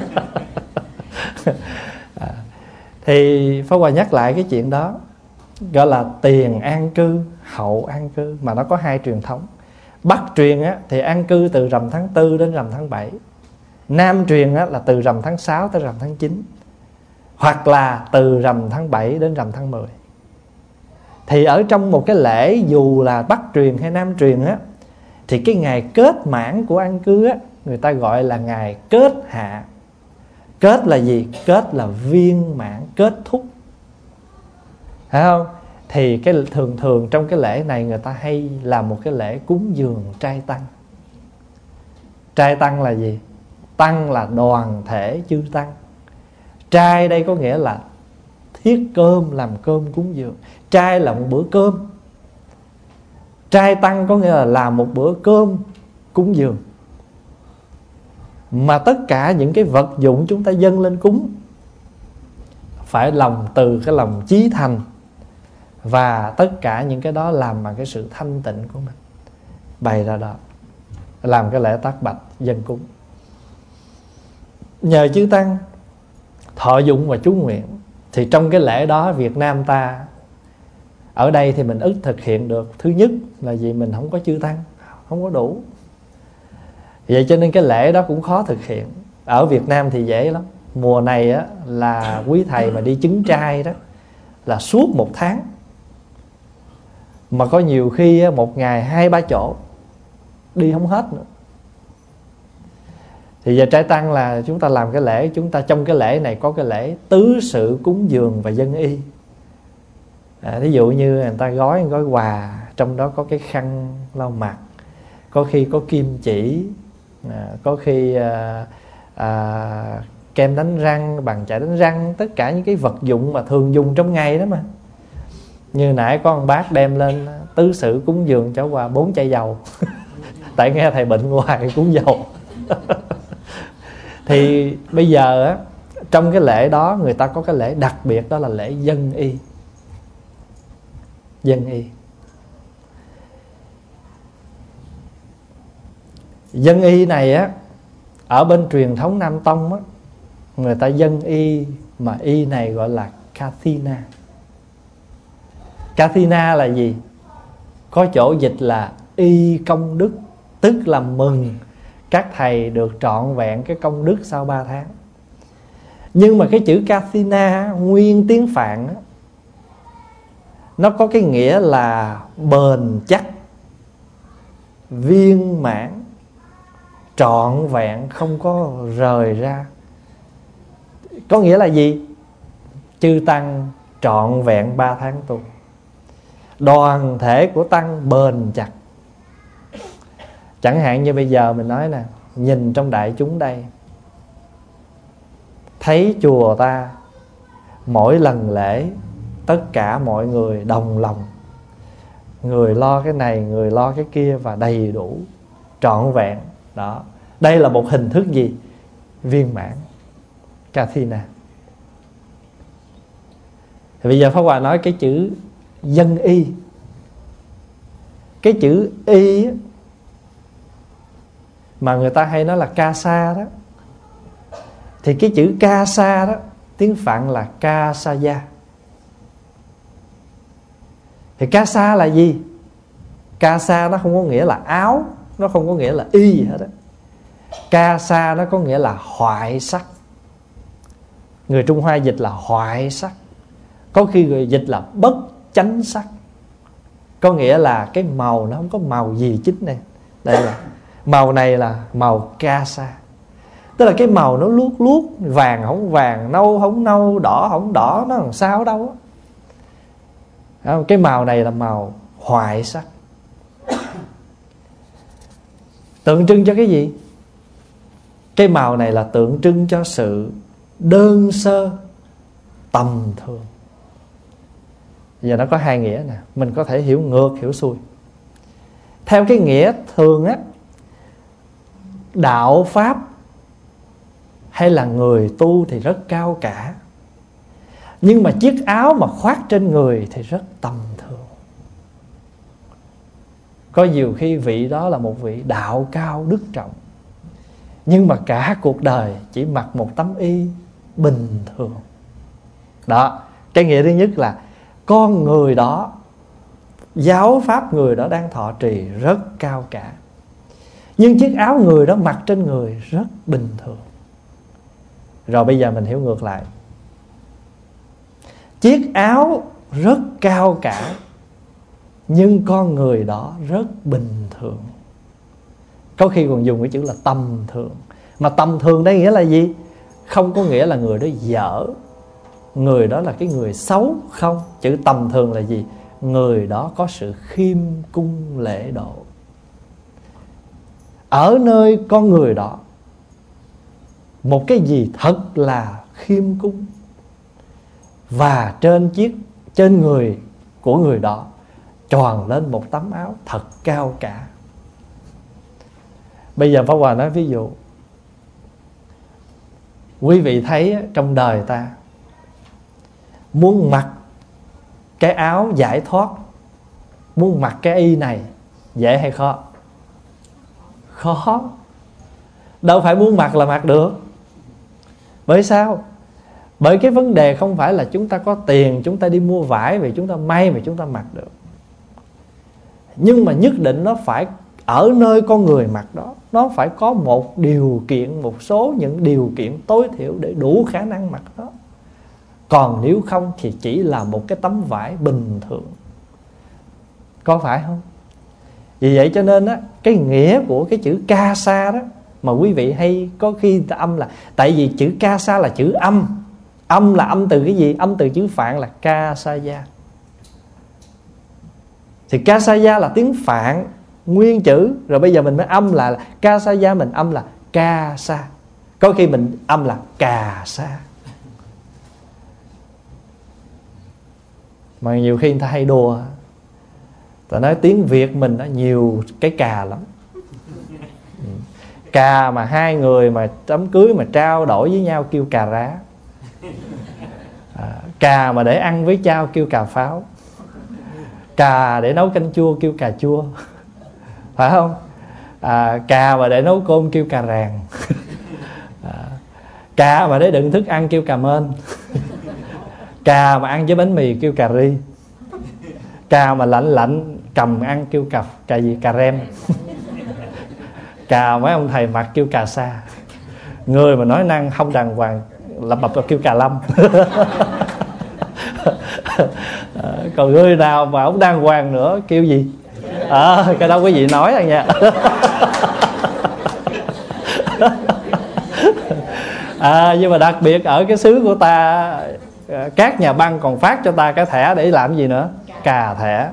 Thì Pháp Hòa nhắc lại cái chuyện đó, gọi là tiền an cư, hậu an cư. Mà nó có hai truyền thống. Bắc truyền á, thì an cư từ rằm tháng tư đến rằm tháng bảy. Nam truyền á, là từ rằm tháng sáu tới rằm tháng chín. Hoặc là từ rằm tháng bảy đến rằm tháng mười. Thì ở trong một cái lễ, dù là Bắc truyền hay Nam truyền á, thì cái ngày kết mãn của an cư á, người ta gọi là ngày kết hạ. Kết là gì? Kết là viên mãn, kết thúc, phải không? Thì cái thường thường trong cái lễ này người ta hay làm một cái lễ cúng dường trai tăng. Trai tăng là gì? Tăng là đoàn thể chư tăng. Trai đây có nghĩa là thiết cơm, làm cơm cúng dường. Trai là một bữa cơm. Trai tăng có nghĩa là làm một bữa cơm cúng dường. Mà tất cả những cái vật dụng chúng ta dâng lên cúng phải lòng từ cái lòng chí thành. Và tất cả những cái đó làm bằng cái sự thanh tịnh của mình, bày ra đó, làm cái lễ tác bạch dân cúng. Nhờ chư tăng thọ dụng và chú nguyện, thì trong cái lễ đó Việt Nam ta, ở đây thì mình ít thực hiện được. Thứ nhất là vì mình không có chư tăng, không có đủ. Vậy cho nên cái lễ đó cũng khó thực hiện. Ở Việt Nam thì dễ lắm. Mùa này á, là quý thầy mà đi chứng trai đó là suốt một tháng. Mà có nhiều khi một ngày hai ba chỗ, đi không hết nữa. Thì giờ Trai Tăng là chúng ta làm cái lễ, chúng ta trong cái lễ này có cái lễ tứ sự cúng dường và dân y. à, Thí dụ như người ta gói gói quà, trong đó có cái khăn lau mặt, có khi có kim chỉ, à, có khi à, à, kem đánh răng, bàn chải đánh răng, tất cả những cái vật dụng mà thường dùng trong ngày đó mà. Như nãy có một bác đem lên tứ sự cúng dường cho quà bốn chai dầu tại nghe thầy bệnh hoài cúng dầu. Thì bây giờ á, trong cái lễ đó người ta có cái lễ đặc biệt, đó là lễ dân y. Dân y Dân y này á, ở bên truyền thống Nam Tông á, người ta dân y mà y này gọi là Kathina. Kathina là gì? Có chỗ dịch là y công đức, tức là mừng các thầy được trọn vẹn cái công đức sau ba tháng. Nhưng mà cái chữ Kathina nguyên tiếng Phạn á, nó có cái nghĩa là bền chắc, viên mãn, trọn vẹn, không có rời ra. Có nghĩa là gì? Chư Tăng trọn vẹn ba tháng tu, đoàn thể của Tăng bền chặt. Chẳng hạn như bây giờ mình nói nè, nhìn trong đại chúng đây, thấy chùa ta mỗi lần lễ tất cả mọi người đồng lòng, người lo cái này, người lo cái kia, và đầy đủ, trọn vẹn. Đó, đây là một hình thức gì? Viên mãn, Kathina. Thì bây giờ Pháp Hòa nói cái chữ dân y. Cái chữ y mà người ta hay nói là Kasa đó, thì cái chữ Kasa đó tiếng Phạn là Kasaya. Thì Kasa là gì? Kasa nó không có nghĩa là áo, nó không có nghĩa là y gì hết đó. Kasa nó có nghĩa là hoại sắc. Người Trung Hoa dịch là hoại sắc, có khi người dịch là bất chánh sắc. Có nghĩa là cái màu nó không có màu gì chính này. Đây là màu này là màu Kasa, tức là cái màu nó luốt luốt, vàng không vàng, nâu không nâu, đỏ không đỏ, nó làm sao đâu đó. Cái màu này là màu hoại sắc. Tượng trưng cho cái gì? Cái màu này là tượng trưng cho sự đơn sơ, tầm thường. Giờ nó có hai nghĩa nè, mình có thể hiểu ngược, hiểu xuôi. Theo cái nghĩa thường á, đạo pháp hay là người tu thì rất cao cả, nhưng mà chiếc áo mà khoác trên người thì rất tầm thường. Có nhiều khi vị đó là một vị đạo cao đức trọng, nhưng mà cả cuộc đời chỉ mặc một tấm y bình thường. Đó, cái nghĩa thứ nhất là con người đó, giáo pháp người đó đang thọ trì rất cao cả, nhưng chiếc áo người đó mặc trên người rất bình thường. Rồi bây giờ mình hiểu ngược lại. Chiếc áo rất cao cả, nhưng con người đó rất bình thường. Có khi còn dùng cái chữ là tầm thường. Mà tầm thường đây nghĩa là gì? Không có nghĩa là người đó dở, người đó là cái người xấu. Không, chữ tầm thường là gì? Người đó có sự khiêm cung lễ độ. Ở nơi con người đó một cái gì thật là khiêm cung, và trên chiếc trên người của người đó tròn lên một tấm áo thật cao cả. Bây giờ Pháp Hòa nói ví dụ, quý vị thấy trong đời ta muốn mặc cái áo giải thoát, muốn mặc cái y này dễ hay khó? Khó. Đâu phải muốn mặc là mặc được. Bởi sao? Bởi cái vấn đề không phải là chúng ta có tiền, chúng ta đi mua vải về chúng ta may và chúng ta mặc được. Nhưng mà nhất định nó phải ở nơi con người mặc đó, nó phải có một điều kiện, một số những điều kiện tối thiểu để đủ khả năng mặc đó. Còn nếu không thì chỉ là một cái tấm vải bình thường. Có phải không? Vì vậy cho nên á, cái nghĩa của cái chữ Kasa đó Mà quý vị hay có khi người ta âm là, tại vì chữ ca sa là chữ âm. Âm là âm từ cái gì? Âm từ chữ Phạn là ca sa gia. Thì ca sa gia là tiếng Phạn nguyên chữ, rồi bây giờ mình mới âm là ca sa gia, mình âm là ca sa. Có khi mình âm là cà sa. Mà nhiều khi người ta hay đùa, ta nói tiếng Việt mình nó nhiều cái cà lắm. Cà mà hai người mà đám cưới mà trao đổi với nhau kêu cà rá. à, Cà mà để ăn với chao kêu cà pháo. Cà để nấu canh chua kêu cà chua. Phải không? à, Cà mà để nấu cơm kêu cà ràng. à, Cà mà để đựng thức ăn kêu cà mên. Cà mà ăn với bánh mì kêu cà ri. Cà mà lạnh lạnh cầm ăn kêu cà, cà gì? Cà rem. Cà mấy ông thầy mặc kêu cà sa. Người mà nói năng không đàng hoàng lập bập kêu cà lâm. à, Còn người nào mà ông đàng hoàng nữa kêu gì? à, Cái đó quý vị nói rồi nha. à, Nhưng mà đặc biệt ở cái xứ của ta, các nhà băng còn phát cho ta cái thẻ để làm gì nữa? Cà thẻ.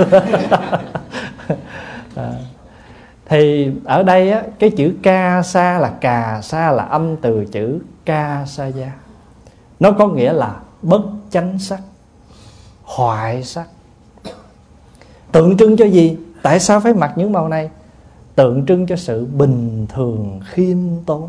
à, Thì ở đây á, cái chữ ca sa là cà sa là âm từ chữ ca sa gia. Nó có nghĩa là bất chánh sắc, hoại sắc. Tượng trưng cho gì? Tại sao phải mặc những màu này? Tượng trưng cho sự bình thường khiêm tốn.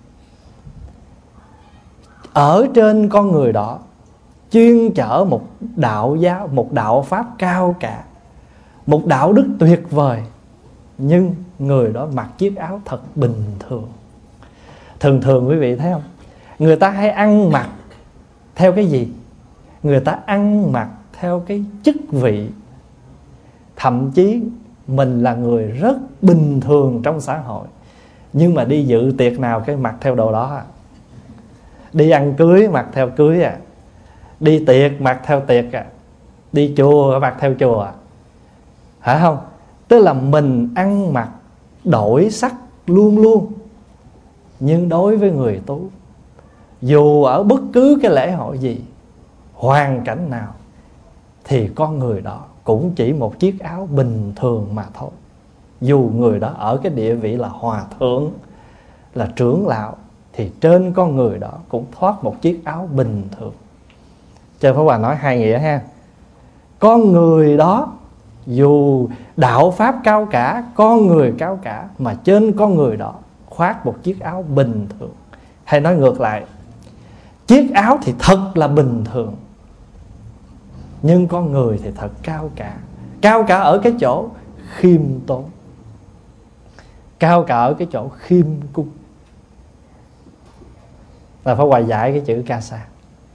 Ở trên con người đó chuyên chở một đạo giáo, một đạo pháp cao cả, một đạo đức tuyệt vời, nhưng người đó mặc chiếc áo thật bình thường. Thường thường quý vị thấy không? Người ta hay ăn mặc theo cái gì? Người ta ăn mặc theo cái chức vị. Thậm chí mình là người rất bình thường trong xã hội, nhưng mà đi dự tiệc nào cái mặc theo đồ đó à. Đi ăn cưới mặc theo cưới à. Đi tiệc mặc theo tiệc à. Đi chùa mặc theo chùa à. Phải không? Tức là mình ăn mặc đổi sắc luôn luôn. Nhưng đối với người tu, dù ở bất cứ cái lễ hội gì, hoàn cảnh nào, thì con người đó cũng chỉ một chiếc áo bình thường mà thôi. Dù người đó ở cái địa vị là hòa thượng, là trưởng lão, thì trên con người đó cũng thoát một chiếc áo bình thường. Cho Pháp Hòa nói hai nghĩa ha. Con người đó dù đạo pháp cao cả, con người cao cả, mà trên con người đó khoác một chiếc áo bình thường. Hay nói ngược lại, chiếc áo thì thật là bình thường, nhưng con người thì thật cao cả. Cao cả ở cái chỗ khiêm tốn, cao cả ở cái chỗ khiêm cung. Là phải hòa giải cái chữ ca sa.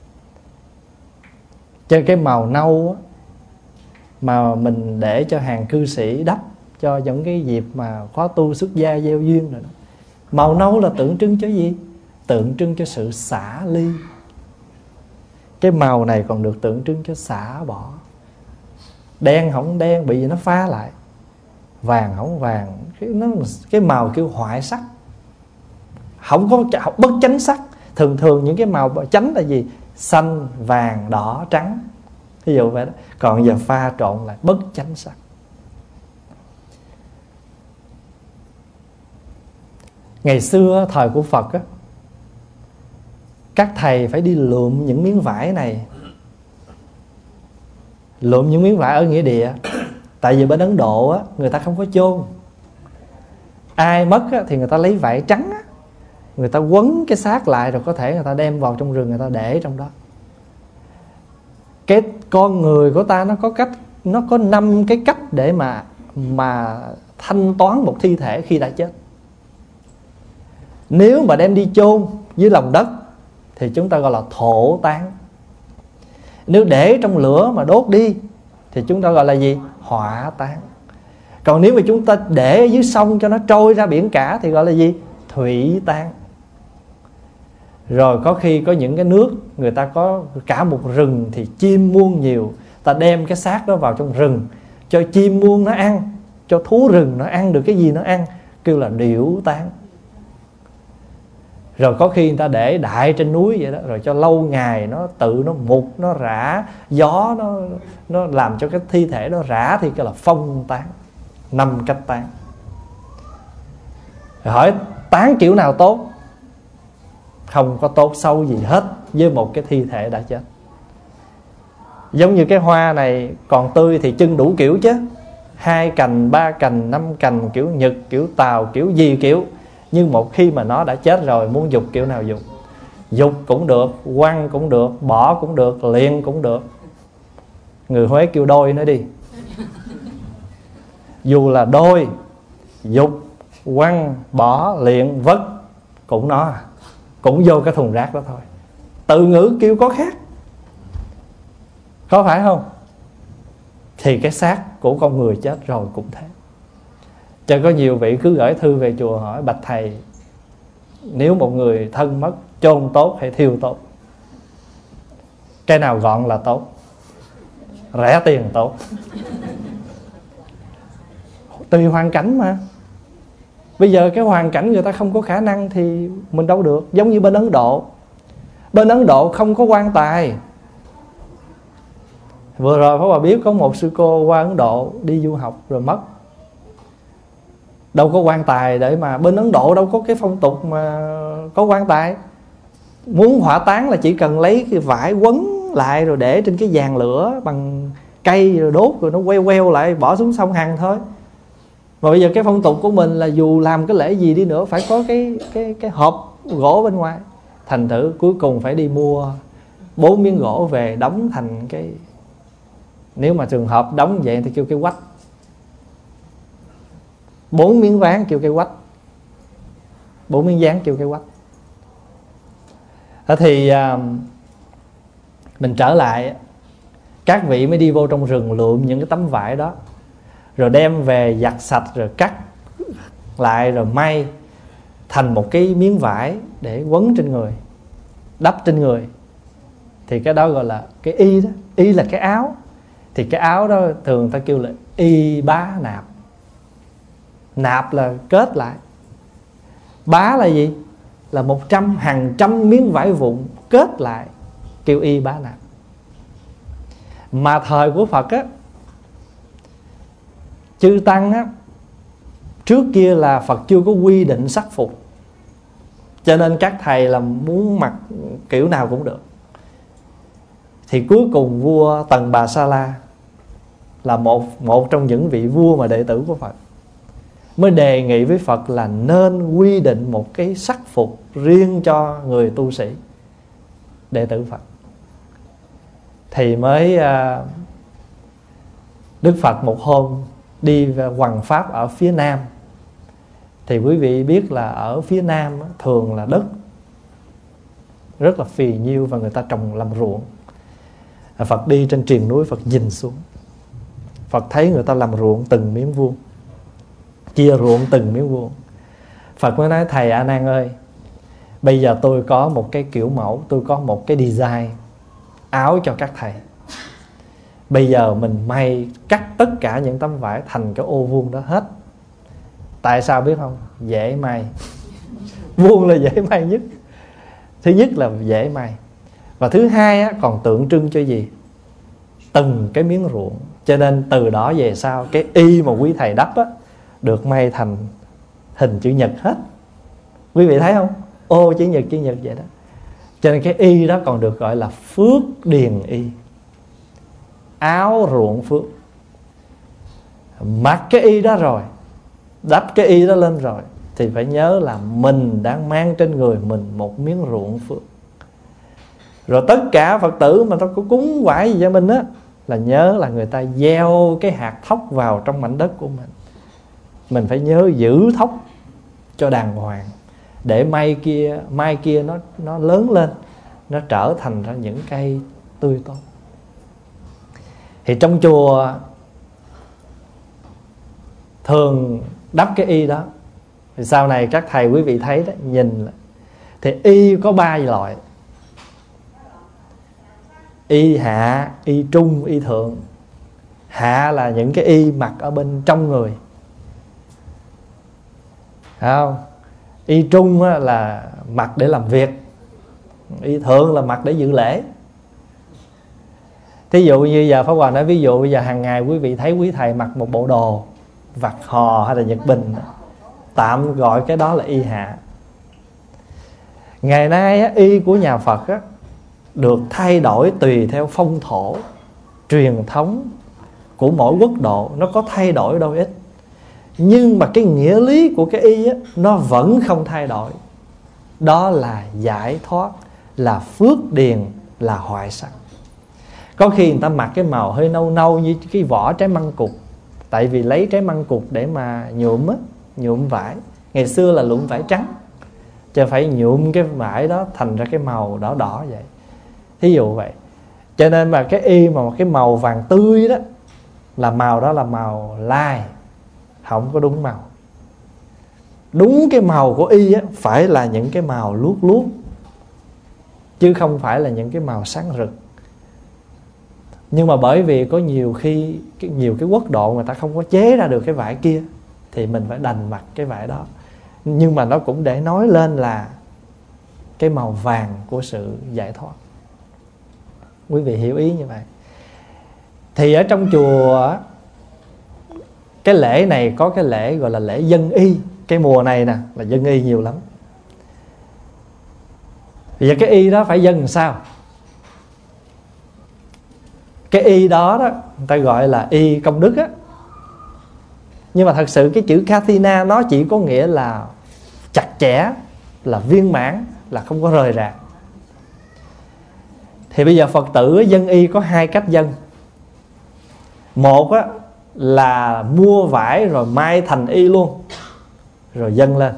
Trên cái màu nâu á, mà mình để cho hàng cư sĩ đắp cho những cái dịp mà khóa tu xuất gia gieo duyên rồi đó. Màu nâu là tượng trưng cho gì? Tượng trưng cho sự xả ly. Cái màu này còn được tượng trưng cho xả bỏ. Đen không đen, bị gì nó phá lại. Vàng không vàng, cái, nó, cái màu kêu hoại sắc. Không có bất chánh sắc. Thường thường những cái màu chánh là gì? Xanh, vàng, đỏ, trắng. Ví dụ vậy đó. Còn giờ pha trộn lại bất chánh sắc. Ngày xưa thời của Phật á, các thầy phải đi lượm những miếng vải này. Lượm những miếng vải ở nghĩa địa. Tại vì bên Ấn Độ á, người ta không có chôn. Ai mất á, thì người ta lấy vải trắng á, người ta quấn cái xác lại, rồi có thể người ta đem vào trong rừng, người ta để trong đó. Cái con người của ta nó có cách, nó có năm cái cách để mà mà thanh toán một thi thể khi đã chết. Nếu mà đem đi chôn dưới lòng đất thì chúng ta gọi là thổ táng. Nếu để trong lửa mà đốt đi thì chúng ta gọi là gì? Hỏa táng. Còn nếu mà chúng ta để dưới sông cho nó trôi ra biển cả thì gọi là gì? Thủy táng. Rồi có khi có những cái nước người ta có cả một rừng thì chim muông nhiều, ta đem cái xác đó vào trong rừng cho chim muông nó ăn, cho thú rừng nó ăn được cái gì nó ăn, kêu là điểu táng. Rồi có khi người ta để đại trên núi vậy đó, rồi cho lâu ngày nó tự nó mục, nó rã, gió nó nó làm cho cái thi thể nó rã thì cái là phong tán. Năm cách tán. Rồi hỏi tán kiểu nào tốt? Không có tốt xấu gì hết với một cái thi thể đã chết. Giống như cái hoa này còn tươi thì trưng đủ kiểu chứ, hai cành, ba cành, năm cành, kiểu Nhật, kiểu Tàu, kiểu gì kiểu. Nhưng một khi mà nó đã chết rồi, muốn dục kiểu nào dục. Dục cũng được, quăng cũng được, bỏ cũng được, liền cũng được. Người Huế kêu đôi nữa đi. Dù là đôi, dục, quăng, bỏ, liền, vất, cũng nó, cũng vô cái thùng rác đó thôi. Từ ngữ kêu có khác, có phải không? Thì cái xác của con người chết rồi cũng thế. Cho có nhiều vị cứ gửi thư về chùa hỏi: bạch thầy, nếu một người thân mất, chôn tốt hay thiêu tốt? Cái nào gọn là tốt, rẻ tiền tốt. Tùy hoàn cảnh mà. Bây giờ cái hoàn cảnh người ta không có khả năng thì mình đâu được. Giống như bên Ấn Độ, bên Ấn Độ không có quan tài. Vừa rồi Pháp Hòa biết có một sư cô qua Ấn Độ đi du học rồi mất. Đâu có quan tài để mà, bên Ấn Độ đâu có cái phong tục mà có quan tài. Muốn hỏa táng là chỉ cần lấy cái vải quấn lại rồi để trên cái giàn lửa bằng cây rồi đốt, rồi nó queo queo lại bỏ xuống sông Hằng thôi. Mà bây giờ cái phong tục của mình là dù làm cái lễ gì đi nữa phải có cái cái cái hộp gỗ bên ngoài. Thành thử cuối cùng phải đi mua bốn miếng gỗ về đóng thành cái, nếu mà trường hợp đóng vậy thì kêu cái quách. Bốn miếng ván kêu cái quách, bốn miếng dán kêu cái quách. Thế thì à, mình trở lại, các vị mới đi vô trong rừng lượm những cái tấm vải đó, rồi đem về giặt sạch, rồi cắt lại, rồi may thành một cái miếng vải để quấn trên người, đắp trên người. Thì cái đó gọi là cái y đó. Y là cái áo. Thì cái áo đó thường ta kêu là y bá nạp. Nạp là kết lại, bá là gì? Là một trăm, hàng trăm miếng vải vụn kết lại, kêu y bá nạp. Mà thời của Phật á, chư tăng á, trước kia là Phật chưa có quy định sắc phục, cho nên các thầy là muốn mặc kiểu nào cũng được. Thì cuối cùng vua Tần Bà Sa La là một, một trong những vị vua mà đệ tử của Phật mới đề nghị với Phật là nên quy định một cái sắc phục riêng cho người tu sĩ, đệ tử Phật. Thì mới uh, Đức Phật một hôm đi hoằng pháp ở phía Nam. Thì quý vị biết là ở phía Nam thường là đất rất là phì nhiêu và người ta trồng làm ruộng. Phật đi trên triền núi, Phật nhìn xuống, Phật thấy người ta làm ruộng từng miếng vuông, chia ruộng từng miếng vuông. Phật mới nói: thầy A Nan ơi, bây giờ tôi có một cái kiểu mẫu, tôi có một cái design áo cho các thầy. Bây giờ mình may cắt tất cả những tấm vải thành cái ô vuông đó hết. Tại sao biết không? Dễ may. Vuông là dễ may nhất. Thứ nhất là dễ may, và thứ hai á, còn tượng trưng cho gì? Từng cái miếng ruộng. Cho nên từ đó về sau, cái y mà quý thầy đắp á, được may thành hình chữ nhật hết. Quý vị thấy không? Ô chữ nhật chữ nhật vậy đó. Cho nên cái y đó còn được gọi là phước điền y, áo ruộng phước. Mặc cái y đó rồi, đắp cái y đó lên rồi, thì phải nhớ là mình đang mang trên người mình một miếng ruộng phước. Rồi tất cả Phật tử mà ta có cúng quải gì cho mình á, là nhớ là người ta gieo cái hạt thóc vào trong mảnh đất của mình. Mình phải nhớ giữ thóc cho đàng hoàng, để mai kia mai kia nó nó lớn lên, nó trở thành ra những cây tươi tốt. Thì trong chùa thường đắp cái y đó. Thì sau này các thầy quý vị thấy đó, nhìn thì y có ba loại: y hạ, y trung, y thượng. Hạ là những cái y mặc ở bên trong người, phải không? Y trung là mặc để làm việc, Y thượng là mặc để dự lễ. Thí dụ như giờ Pháp Hòa nói, ví dụ bây giờ hàng ngày quý vị thấy quý thầy mặc một bộ đồ vặt hò hay là nhật bình, tạm gọi cái đó là y hạ. Ngày nay á, y của nhà Phật á, được thay đổi tùy theo phong thổ, truyền thống của mỗi quốc độ, nó có thay đổi đôi ít. Nhưng mà cái nghĩa lý của cái y á, nó vẫn không thay đổi. Đó là giải thoát, là phước điền, là hoại sắc. Có khi người ta mặc cái màu hơi nâu nâu như cái vỏ trái măng cụt, tại vì lấy trái măng cụt để mà nhuộm á, nhuộm vải. Ngày xưa là nhuộm vải trắng, chứ phải nhuộm cái vải đó thành ra cái màu đỏ đỏ vậy. Thí dụ vậy. Cho nên mà cái y mà cái màu vàng tươi đó, là màu đó là màu lai, không có đúng màu. Đúng cái màu của y á, phải là những cái màu luốt luốt, chứ không phải là những cái màu sáng rực. Nhưng mà bởi vì có nhiều khi nhiều cái quốc độ người ta không có chế ra được cái vải kia, thì mình phải đành mặc cái vải đó. Nhưng mà nó cũng để nói lên là cái màu vàng của sự giải thoát. Quý vị hiểu ý như vậy. Thì ở trong chùa, cái lễ này có cái lễ gọi là lễ dân y. Cái mùa này nè là dân y nhiều lắm. Bây giờ cái y đó phải dân làm sao? Cái y đó đó người ta gọi là y công đức á. Nhưng mà thật sự cái chữ Kathina nó chỉ có nghĩa là chặt chẽ, là viên mãn, là không có rời rạc. Thì bây giờ Phật tử dân y có hai cách dân. Một á, là mua vải rồi may thành y luôn, rồi dâng lên.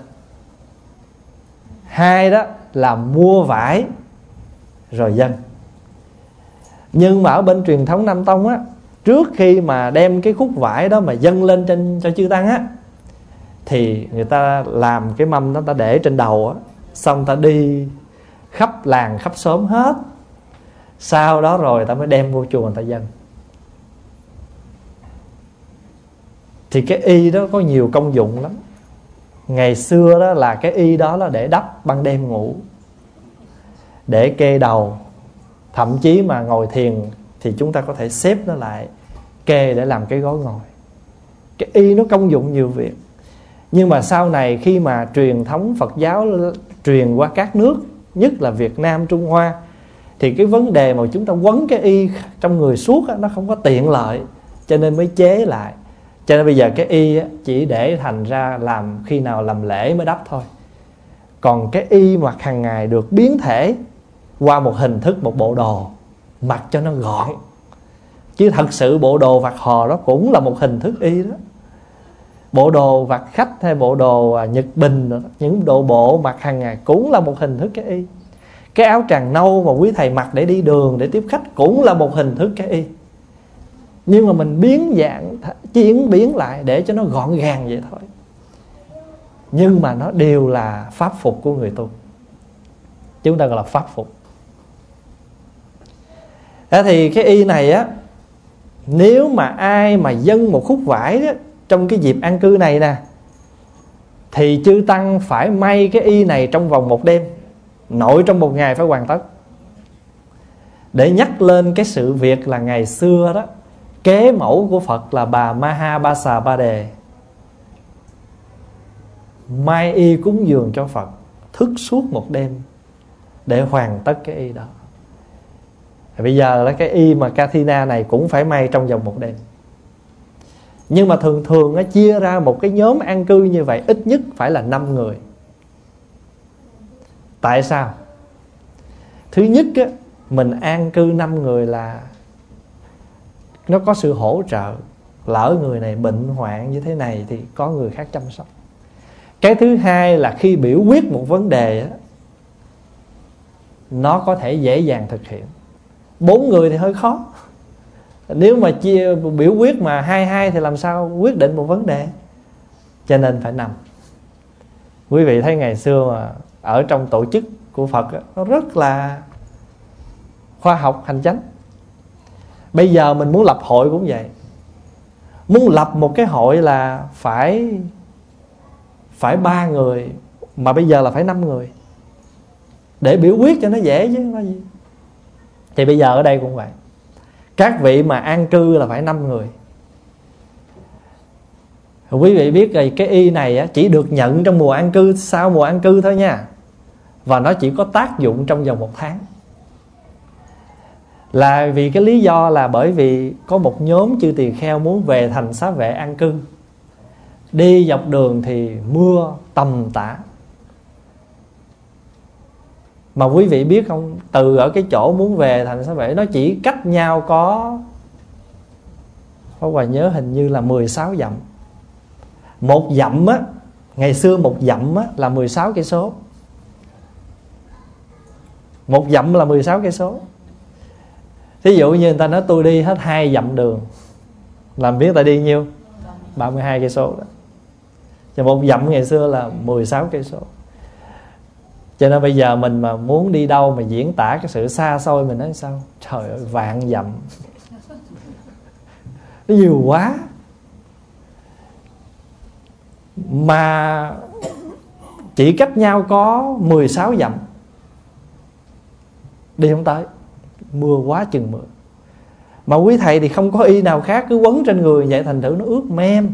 Hai đó là mua vải rồi dâng. Nhưng mà ở bên truyền thống Nam Tông á, trước khi mà đem cái khúc vải đó mà dâng lên trên cho chư tăng á, thì người ta làm cái mâm đó, ta để trên đầu á, xong ta đi khắp làng khắp xóm hết. Sau đó rồi ta mới đem vô chùa người ta dâng. Thì cái y đó có nhiều công dụng lắm. Ngày xưa đó là cái y đó là để đắp ban đêm ngủ, để kê đầu. Thậm chí mà ngồi thiền thì chúng ta có thể xếp nó lại, kê để làm cái gối ngồi. Cái y nó công dụng nhiều việc. Nhưng mà sau này khi mà truyền thống Phật giáo truyền qua các nước, nhất là Việt Nam, Trung Hoa, thì cái vấn đề mà chúng ta quấn cái y trong người suốt á, nó không có tiện lợi, cho nên mới chế lại. Cho nên bây giờ cái y á, chỉ để thành ra làm khi nào làm lễ mới đắp thôi. Còn cái y mặc hàng ngày được biến thể qua một hình thức, một bộ đồ, mặc cho nó gọn. Chứ thật sự bộ đồ vặt hò đó cũng là một hình thức y đó. Bộ đồ vặt khách hay bộ đồ nhật bình đó, những đồ bộ mặc hàng ngày cũng là một hình thức cái y. Cái áo tràng nâu mà quý thầy mặc để đi đường, để tiếp khách cũng là một hình thức cái y. Nhưng mà mình biến dạng, chuyển biến lại để cho nó gọn gàng vậy thôi. Nhưng mà nó đều là pháp phục của người tu. Chúng ta gọi là pháp phục. Thế thì cái y này á, nếu mà ai mà dâng một khúc vải đó, trong cái dịp an cư này nè, thì chư tăng phải may cái y này trong vòng một đêm, nội trong một ngày phải hoàn tất. Để nhắc lên cái sự việc là ngày xưa đó, kế mẫu của Phật là bà Mahabasa Ba Đề may y cúng dường cho Phật, thức suốt một đêm để hoàn tất cái y đó. Bây giờ là cái y mà Kathina này cũng phải may trong vòng một đêm. Nhưng mà thường thường nó chia ra một cái nhóm an cư như vậy ít nhất phải là năm người. Tại sao? Thứ nhất á, mình an cư năm người là nó có sự hỗ trợ. Lỡ người này bệnh hoạn như thế này thì có người khác chăm sóc. Cái thứ hai là khi biểu quyết một vấn đề á, nó có thể dễ dàng thực hiện. Bốn người thì hơi khó. Nếu mà chia biểu quyết mà hai hai thì làm sao quyết định một vấn đề. Cho nên phải năm. Quý vị thấy ngày xưa mà ở trong tổ chức của Phật á, nó rất là khoa học hành chánh. Bây giờ mình muốn lập hội cũng vậy. Muốn lập một cái hội là phải Phải ba người Mà bây giờ là phải năm người để biểu quyết cho nó dễ chứ không có gì. Thì bây giờ ở đây cũng vậy, các vị mà an cư là phải năm người. Quý vị biết rồi, cái y này á, chỉ được nhận trong mùa an cư, sau mùa an cư thôi nha. Và nó chỉ có tác dụng trong vòng một tháng. Là vì cái lý do là bởi vì có một nhóm chư tỳ kheo muốn về thành xá vệ an cư. Đi dọc đường thì mưa tầm tã. Mà quý vị biết không, từ ở cái chỗ muốn về thành xá vệ, nó chỉ cách nhau có Pháp Hòa nhớ hình như là mười sáu dặm. Một dặm á, ngày xưa một dặm á là mười sáu cây số. Một dặm là mười sáu cây số. Thí dụ như người ta nói tôi đi hết hai dặm đường, làm biết ta đi nhiêu? ba mươi hai cây số đó. Và một dặm ngày xưa là mười sáu cây số. Cho nên bây giờ mình mà muốn đi đâu mà diễn tả cái sự xa xôi, mình nói sao? Trời ơi, vạn dặm. Nó nhiều quá. Mà chỉ cách nhau có mười sáu dặm, đi không tới, mưa quá chừng mưa. Mà quý thầy thì không có y nào khác, cứ quấn trên người vậy, thành thử nó ướt mem.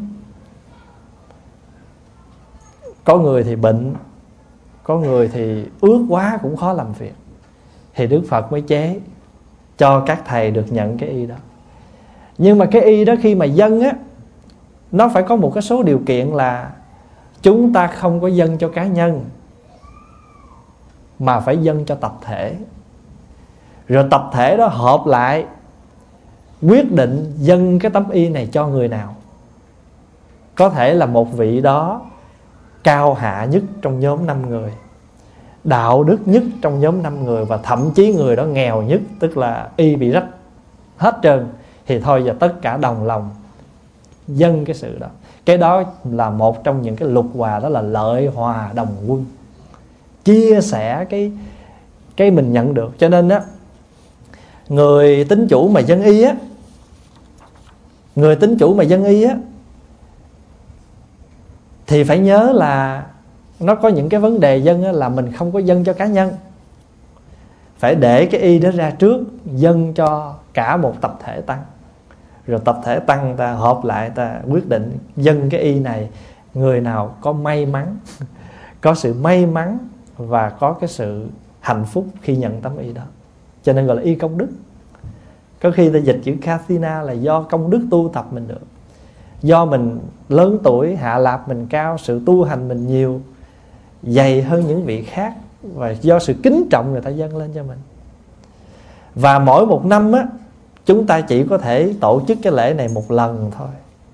Có người thì bệnh, có người thì ướt quá cũng khó làm việc. Thì Đức Phật mới chế cho các thầy được nhận cái y đó. Nhưng mà cái y đó khi mà dâng á, nó phải có một cái số điều kiện là chúng ta không có dâng cho cá nhân, mà phải dâng cho tập thể. Rồi tập thể đó họp lại quyết định dâng cái tấm y này cho người nào. Có thể là một vị đó cao hạ nhất trong nhóm năm người, đạo đức nhất trong nhóm năm người, và thậm chí người đó nghèo nhất, tức là y bị rách hết trơn, thì thôi giờ tất cả đồng lòng dâng cái sự đó. Cái đó là một trong những cái lục hòa, đó là lợi hòa đồng quân, chia sẻ cái cái mình nhận được. Cho nên á, người tín chủ mà dâng y á, người tín chủ mà dâng y á, thì phải nhớ là nó có những cái vấn đề dâng á, là mình không có dâng cho cá nhân, phải để cái y đó ra trước, dâng cho cả một tập thể tăng. Rồi tập thể tăng ta họp lại, ta quyết định dâng cái y này. Người nào có may mắn, có sự may mắn và có cái sự hạnh phúc khi nhận tấm y đó, cho nên gọi là y công đức. Có khi ta dịch chữ Kathina là do công đức tu tập mình được, do mình lớn tuổi, hạ lạp mình cao, sự tu hành mình nhiều, dày hơn những vị khác, và do sự kính trọng người ta dâng lên cho mình. Và mỗi một năm á, chúng ta chỉ có thể tổ chức cái lễ này một lần thôi,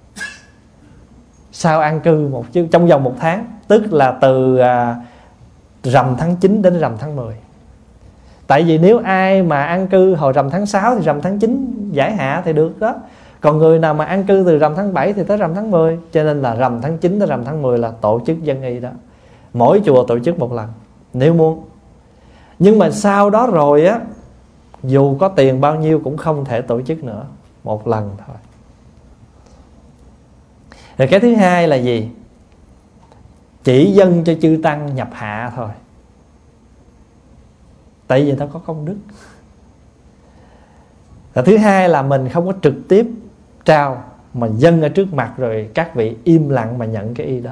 sau an cư một chứ trong vòng một tháng, tức là từ à, rằm tháng chín đến rằm tháng mười. Tại vì nếu ai mà an cư hồi rằm tháng sáu thì rằm tháng chín giải hạ thì được đó. Còn người nào mà an cư từ rằm tháng bảy thì tới rằm tháng mười. Cho nên là rằm tháng chín tới rằm tháng mười là tổ chức dân y đó. Mỗi chùa tổ chức một lần nếu muốn. Nhưng mà sau đó rồi á, dù có tiền bao nhiêu cũng không thể tổ chức nữa, một lần thôi. Rồi cái thứ hai là gì? Chỉ dâng cho chư tăng nhập hạ thôi, tại vì ta có công đức. Và thứ hai là mình không có trực tiếp trao, mà dâng ở trước mặt rồi các vị im lặng mà nhận cái y đó.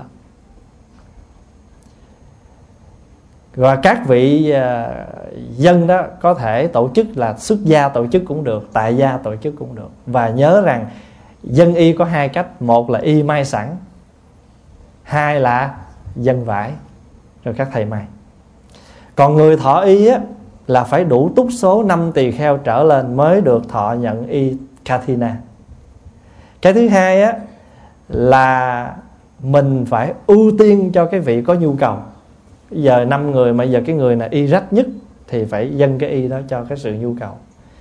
Và các vị uh, dân đó có thể tổ chức là xuất gia tổ chức cũng được, tại gia tổ chức cũng được. Và nhớ rằng dân y có hai cách, một là y may sẵn, hai là dân vải rồi các thầy may. Còn người thọ y á, là phải đủ túc số năm tỳ kheo trở lên mới được thọ nhận y Kathina. Cái thứ hai á, là mình phải ưu tiên cho cái vị có nhu cầu. Bây giờ năm người mà giờ cái người nào y rách nhất thì phải dâng cái y đó cho cái sự nhu cầu.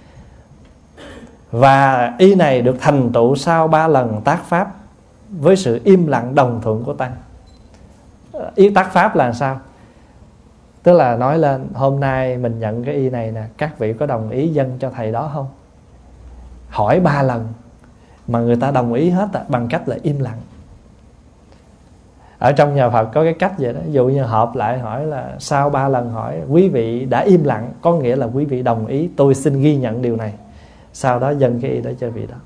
Và y này được thành tựu sau ba lần tác pháp với sự im lặng đồng thuận của tăng. Ý tác pháp là sao? Tức là nói lên hôm nay mình nhận cái y này nè, các vị có đồng ý dâng cho thầy đó không? Hỏi ba lần mà người ta đồng ý hết bằng cách là im lặng. Ở trong nhà Phật có cái cách vậy đó. Ví dụ như họp lại hỏi là sau ba lần hỏi quý vị đã im lặng, có nghĩa là quý vị đồng ý, tôi xin ghi nhận điều này. Sau đó dâng cái y đó cho vị đó.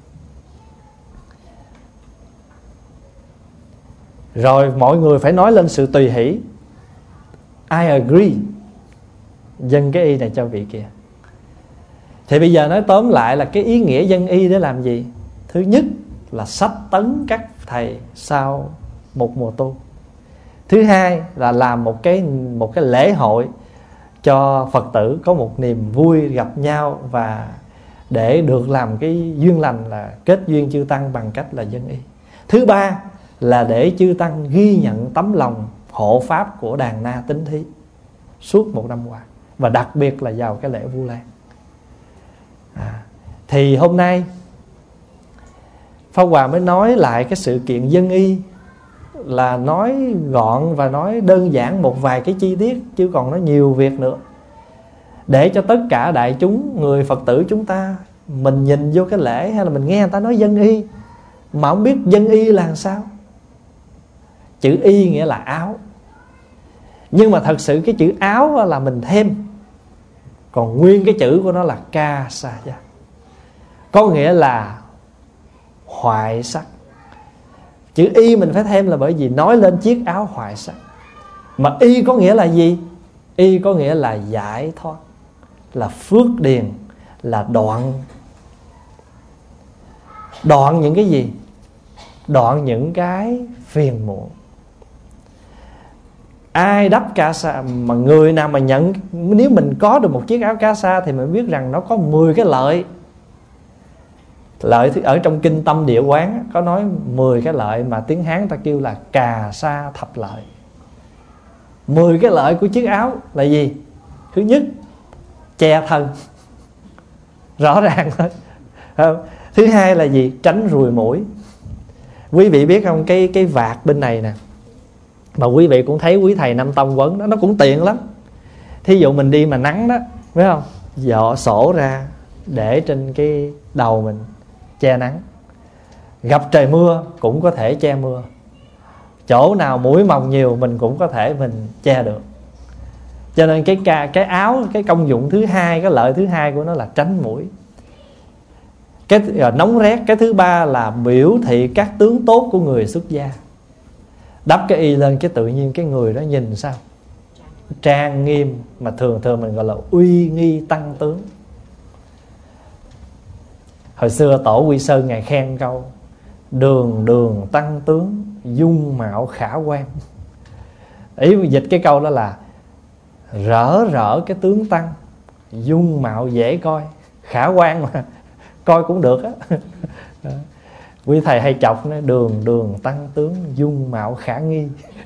Rồi mọi người phải nói lên sự tùy hỷ, I agree, dâng cái y này cho vị kia. Thì bây giờ nói tóm lại là cái ý nghĩa dâng y để làm gì? Thứ nhất là sách tấn các thầy sau một mùa tu. Thứ hai là làm một cái một cái lễ hội cho Phật tử có một niềm vui gặp nhau, và để được làm cái duyên lành là kết duyên chư tăng bằng cách là dâng y. Thứ ba là để chư tăng ghi nhận tấm lòng hộ pháp của đàn na tín thí suốt một năm qua, và đặc biệt là vào cái lễ Vu Lan. À, thì hôm nay Pháp Hòa mới nói lại cái sự kiện dâng y, là nói gọn và nói đơn giản một vài cái chi tiết, chứ còn nó nhiều việc nữa, để cho tất cả đại chúng người Phật tử chúng ta, mình nhìn vô cái lễ hay là mình nghe người ta nói dâng y mà không biết dâng y là làm sao. Chữ y nghĩa là áo, nhưng mà thật sự cái chữ áo là mình thêm, còn nguyên cái chữ của nó là ca sa gia, có nghĩa là hoại sắc. Chữ y mình phải thêm là bởi vì nói lên chiếc áo hoại sắc. Mà y có nghĩa là gì? Y có nghĩa là giải thoát, là phước điền, là đoạn. Đoạn những cái gì? Đoạn những cái phiền muộn. Ai đắp ca sa, mà người nào mà nhận, nếu mình có được một chiếc áo ca sa thì mình biết rằng nó có mười cái lợi. Lợi ở trong kinh Tâm Địa Quán có nói mười cái lợi mà tiếng Hán ta kêu là cà sa thập lợi. Mười cái lợi của chiếc áo là gì? Thứ nhất, che thân, rõ ràng thôi. Thứ hai là gì? Tránh ruồi muỗi. Quý vị biết không, cái cái vạt bên này nè, mà quý vị cũng thấy quý thầy Nam Tông quấn đó, nó cũng tiện lắm. Thí dụ mình đi mà nắng đó, phải không? Dọ sổ ra để trên cái đầu mình che nắng. Gặp trời mưa cũng có thể che mưa. Chỗ nào muỗi mồng nhiều mình cũng có thể mình che được. Cho nên cái cái áo, cái công dụng thứ hai, cái lợi thứ hai của nó là tránh muỗi. Cái nóng rét. Cái thứ ba là biểu thị các tướng tốt của người xuất gia. Đắp cái y lên cái tự nhiên cái người đó nhìn sao? Trang nghiêm, mà thường thường mình gọi là uy nghi tăng tướng. Hồi xưa Tổ Quy Sơn ngài khen câu đường đường tăng tướng, dung mạo khả quan. Ý dịch cái câu đó là rỡ rỡ cái tướng tăng, dung mạo dễ coi, khả quan mà coi cũng được á. Quý thầy hay chọc nói đường đường tăng tướng, dung mạo khả nghi.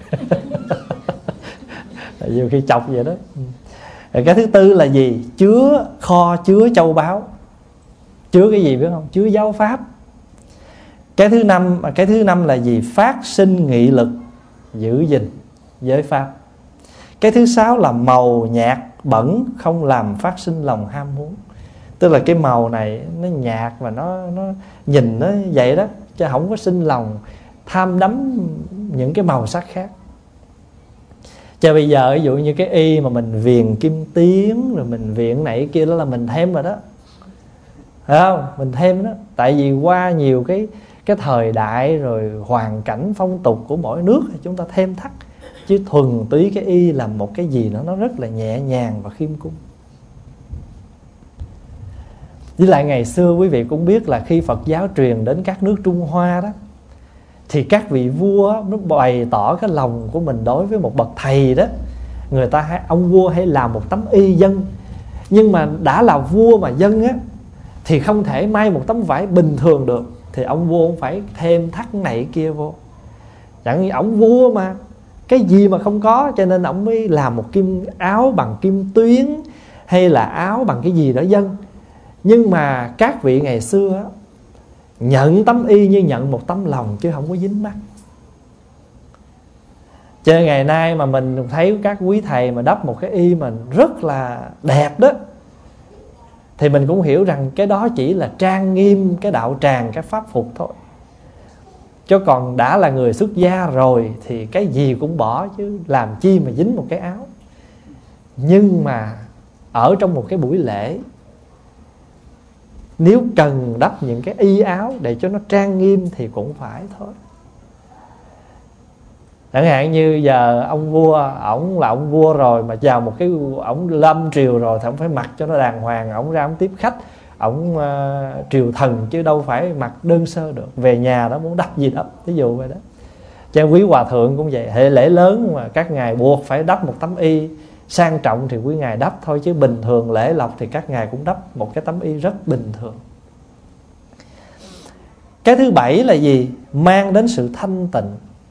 Nhiều khi chọc vậy đó. Rồi cái thứ tư là gì? Chứa kho chứa châu báu. Chứa cái gì biết không? Chứa giáo pháp. Cái thứ năm, cái thứ năm là gì? Phát sinh nghị lực, giữ gìn giới pháp. Cái thứ sáu là màu nhạt bẩn, không làm phát sinh lòng ham muốn. Tức là cái màu này nó nhạt và nó nó nhìn nó vậy đó, chứ không có sinh lòng tham đắm những cái màu sắc khác. Cho bây giờ ví dụ như cái y mà mình viền kim tuyến, rồi mình viền này kia, đó là mình thêm rồi đó, phải không? Mình thêm đó. Tại vì qua nhiều cái cái thời đại rồi hoàn cảnh phong tục của mỗi nước thì chúng ta thêm thắt. Chứ thuần túy cái y là một cái gì đó nó rất là nhẹ nhàng và khiêm cung. Với lại ngày xưa quý vị cũng biết là khi Phật giáo truyền đến các nước Trung Hoa đó, thì các vị vua nó bày tỏ cái lòng của mình đối với một bậc thầy đó. Người ta hay, ông vua hay làm một tấm y dân. Nhưng mà đã là vua mà dân á, thì không thể may một tấm vải bình thường được. Thì ông vua ông phải thêm thắt này kia vô. Chẳng như ông vua mà cái gì mà không có, cho nên ông mới làm một kim áo bằng kim tuyến, hay là áo bằng cái gì đó dân. Nhưng mà các vị ngày xưa á, nhận tấm y như nhận một tấm lòng, chứ không có dính mắt. Cho nên ngày nay mà mình thấy các quý thầy mà đắp một cái y mà rất là đẹp đó, thì mình cũng hiểu rằng cái đó chỉ là trang nghiêm cái đạo tràng, cái pháp phục thôi. Chứ còn đã là người xuất gia rồi thì cái gì cũng bỏ, chứ làm chi mà dính một cái áo. Nhưng mà ở trong một cái buổi lễ, nếu cần đắp những cái y áo để cho nó trang nghiêm thì cũng phải thôi. Chẳng hạn như giờ ông vua, ổng là ông vua rồi, mà vào một cái ổng lâm triều rồi thì ổng phải mặc cho nó đàng hoàng, ổng ra ổng tiếp khách, ổng uh, triều thần, chứ đâu phải mặc đơn sơ được. Về nhà đó muốn đắp gì đắp, ví dụ vậy đó. Cho quý hòa thượng cũng vậy, hệ lễ lớn mà các ngài buộc phải đắp một tấm y sang trọng thì quý ngài đắp thôi, chứ bình thường lễ lộc thì các ngài cũng đắp một cái tấm y rất bình thường. Cái thứ bảy là gì? Mang đến sự thanh tịnh.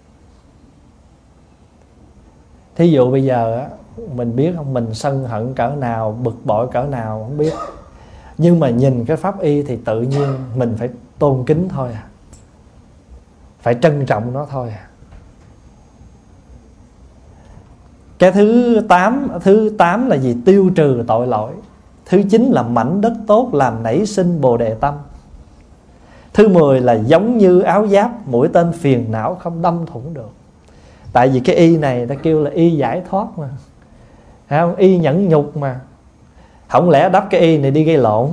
Thí dụ bây giờ á, mình biết không, mình sân hận cỡ nào, bực bội cỡ nào không biết, nhưng mà nhìn cái pháp y thì tự nhiên mình phải tôn kính thôi à, phải trân trọng nó thôi à. Cái thứ tám, thứ tám là gì? Tiêu trừ tội lỗi. Thứ chín là mảnh đất tốt làm nảy sinh bồ đề tâm. Thứ mười là giống như áo giáp, mũi tên phiền não không đâm thủng được. Tại vì cái y này ta kêu là y giải thoát mà, thấy không? Y nhẫn nhục mà. Không lẽ đắp cái y này đi gây lộn,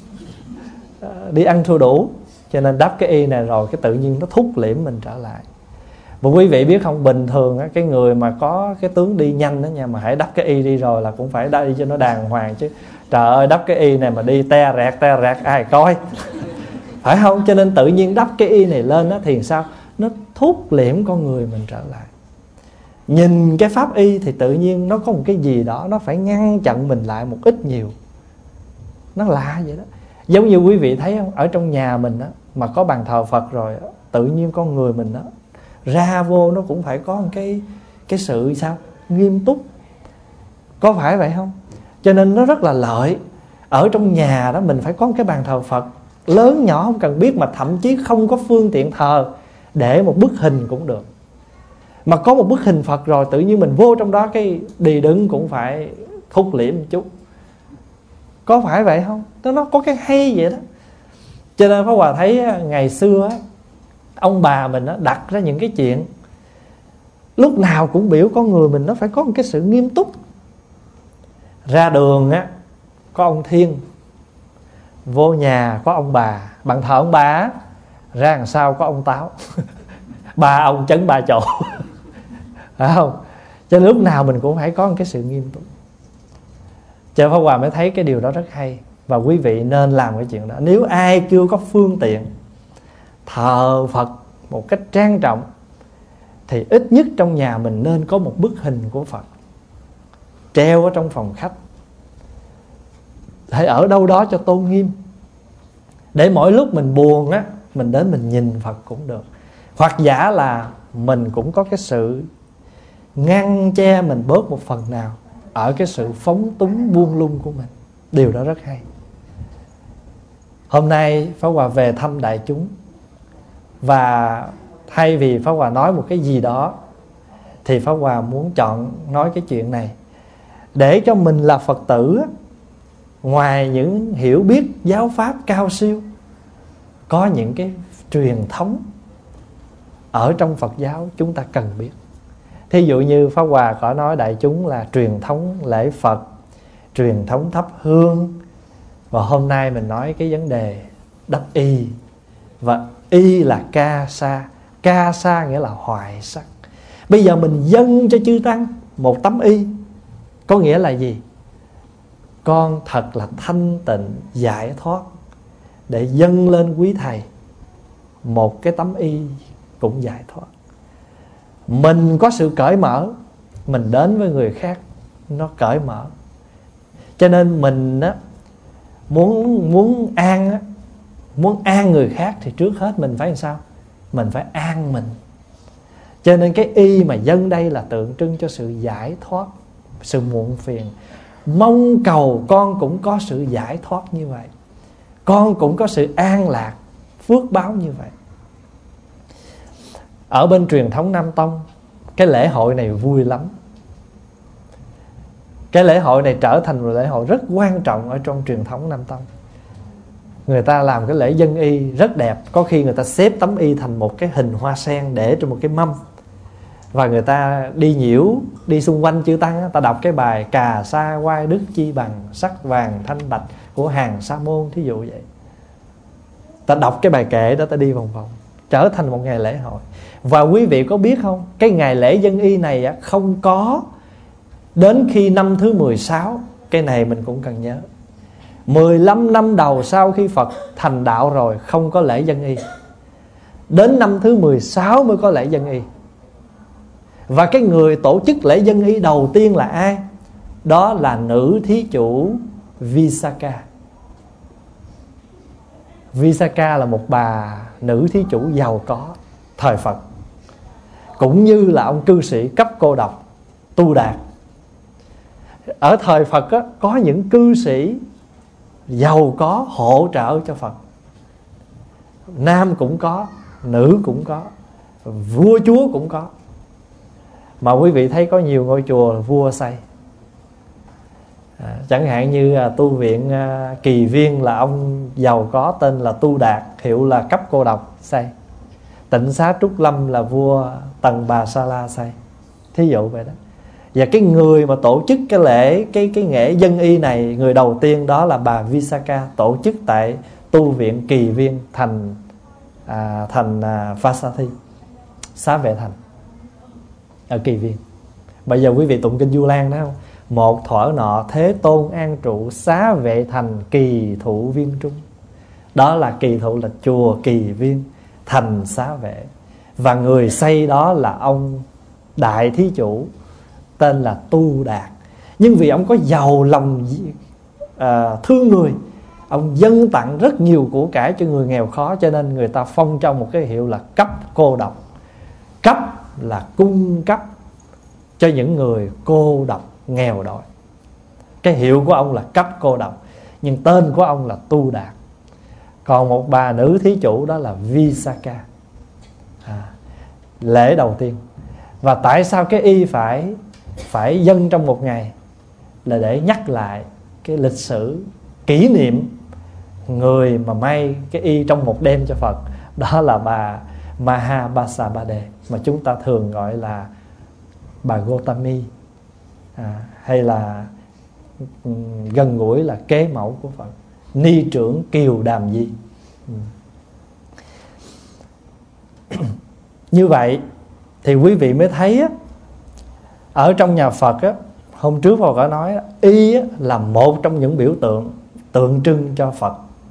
đi ăn thua đủ. Cho nên đắp cái y này rồi cái tự nhiên nó thúc liễm mình trở lại. Mà quý vị biết không, bình thường á, cái người mà có cái tướng đi nhanh đó nha, mà hãy đắp cái y đi rồi là cũng phải đi cho nó đàng hoàng chứ. Trời ơi, đắp cái y này mà đi te rẹt te rẹt ai coi phải không? Cho nên tự nhiên đắp cái y này lên đó thì sao? Nó thúc liễm con người mình trở lại. Nhìn cái pháp y thì tự nhiên nó có một cái gì đó nó phải ngăn chặn mình lại một ít nhiều. Nó lạ vậy đó. Giống như quý vị thấy không, ở trong nhà mình á, mà có bàn thờ Phật rồi á, tự nhiên con người mình đó ra vô nó cũng phải có một cái cái sự sao nghiêm túc, có phải vậy không? Cho nên nó rất là lợi. Ở trong nhà đó mình phải có một cái bàn thờ Phật, lớn nhỏ không cần biết, mà thậm chí không có phương tiện thờ, để một bức hình cũng được. Mà có một bức hình Phật rồi tự nhiên mình vô trong đó cái đi đứng cũng phải thúc liễm một chút, có phải vậy không? Nó có cái hay vậy đó. Cho nên Pháp Hòa thấy ngày xưa ông bà mình đặt ra những cái chuyện lúc nào cũng biểu con người mình nó phải có một cái sự nghiêm túc. Ra đường á có ông Thiên, vô nhà có ông bà, bạn thờ ông bà, ra đằng sau có ông Táo ba ông chấn ba chỗ phải không? Cho nên lúc nào mình cũng phải có một cái sự nghiêm túc. Cho Pháp Hòa mới thấy cái điều đó rất hay. Và quý vị nên làm cái chuyện đó. Nếu ai chưa có phương tiện thờ Phật một cách trang trọng thì ít nhất trong nhà mình nên có một bức hình của Phật treo ở trong phòng khách, hay ở đâu đó cho tôn nghiêm, để mỗi lúc mình buồn á, mình đến mình nhìn Phật cũng được. Hoặc giả là mình cũng có cái sự ngăn che mình bớt một phần nào ở cái sự phóng túng buông lung của mình. Điều đó rất hay. Hôm nay Pháp Hòa về thăm đại chúng, và thay vì Pháp Hòa nói một cái gì đó thì Pháp Hòa muốn chọn nói cái chuyện này để cho mình là Phật tử, ngoài những hiểu biết giáo pháp cao siêu, có những cái truyền thống ở trong Phật giáo chúng ta cần biết. Thí dụ như Pháp Hòa có nói đại chúng là truyền thống lễ Phật, truyền thống thắp hương, và hôm nay mình nói cái vấn đề đắp y. Và y là ca sa, ca sa nghĩa là hoại sắc. Bây giờ mình dâng cho chư tăng một tấm y, có nghĩa là gì? Con thật là thanh tịnh giải thoát, để dâng lên quý thầy một cái tấm y cũng giải thoát. Mình có sự cởi mở, mình đến với người khác nó cởi mở. Cho nên mình á, muốn muốn an á, muốn an người khác thì trước hết mình phải làm sao? Mình phải an mình. Cho nên cái y mà dâng đây là tượng trưng cho sự giải thoát, sự muộn phiền. Mong cầu con cũng có sự giải thoát như vậy, con cũng có sự an lạc, phước báo như vậy. Ở bên truyền thống Nam Tông, cái lễ hội này vui lắm. Cái lễ hội này trở thành một lễ hội rất quan trọng ở trong truyền thống Nam Tông. người ta làm cái lễ dân y rất đẹp. Có khi người ta xếp tấm y thành một cái hình hoa sen để trong một cái mâm, và người ta đi nhiễu, đi xung quanh chư tăng, ta đọc cái bài Cà sa quai đức chi bằng, sắc vàng thanh bạch của hàng sa môn, thí dụ vậy. Ta đọc cái bài kệ đó, ta đi vòng vòng, trở thành một ngày lễ hội. Và quý vị có biết không, cái ngày lễ dân y này không có đến khi năm thứ mười sáu. Cái này mình cũng cần nhớ. mười lăm năm đầu sau khi Phật thành đạo rồi không có lễ dân y. Đến năm thứ mười sáu mới có lễ dân y. Và cái người tổ chức lễ dân y đầu tiên là ai? Đó là nữ thí chủ Visakha. Visakha là một bà nữ thí chủ giàu có thời Phật, cũng như là ông cư sĩ cấp cô độc Tu Đạt. Ở thời Phật á, có những cư sĩ giàu có hỗ trợ cho Phật. Nam cũng có, nữ cũng có, vua chúa cũng có. Mà quý vị thấy có nhiều ngôi chùa là vua xây. à, Chẳng hạn như à, tu viện à, Kỳ Viên là ông giàu có tên là Tu Đạt, hiệu là cấp cô độc, xây. Tịnh xá Trúc Lâm là vua Tần Bà Sa La xây. Thí dụ vậy đó. Và cái người mà tổ chức cái lễ Cái cái nghệ dân y này, người đầu tiên đó là bà Visakha, tổ chức tại tu viện Kỳ Viên, thành à, Thành à, Vasathi, Xá Vệ Thành ở Kỳ Viên. Bây giờ quý vị tụng kinh Du Lan đó không? Một thuở nọ Thế Tôn an trụ Xá Vệ Thành Kỳ Thụ Viên Trung. Đó là Kỳ Thụ là chùa Kỳ Viên, thành Xá Vệ. Và người xây đó là ông đại thí chủ tên là Tu Đạt. Nhưng vì ông có giàu lòng à, thương người, ông dâng tặng rất nhiều của cải cho người nghèo khó, cho nên người ta phong cho một cái hiệu là cấp cô độc. Cấp là cung cấp cho những người cô độc nghèo đói. Cái hiệu của ông là cấp cô độc, nhưng tên của ông là Tu Đạt. Còn một bà nữ thí chủ đó là Visakha, à, lễ đầu tiên. Và tại sao cái y phải Phải dâng trong một ngày? Là để nhắc lại cái lịch sử, kỷ niệm người mà may cái y trong một đêm cho Phật. Đó là bà Mahabasabade, mà chúng ta thường gọi là bà Gotami, à, hay là um, gần gũi là kế mẫu của Phật, ni trưởng Kiều Đàm Di. uhm. Như vậy thì quý vị mới thấy á, ở trong nhà Phật á, hôm trước Phật có nói y á, là một trong những biểu tượng tượng trưng cho Phật.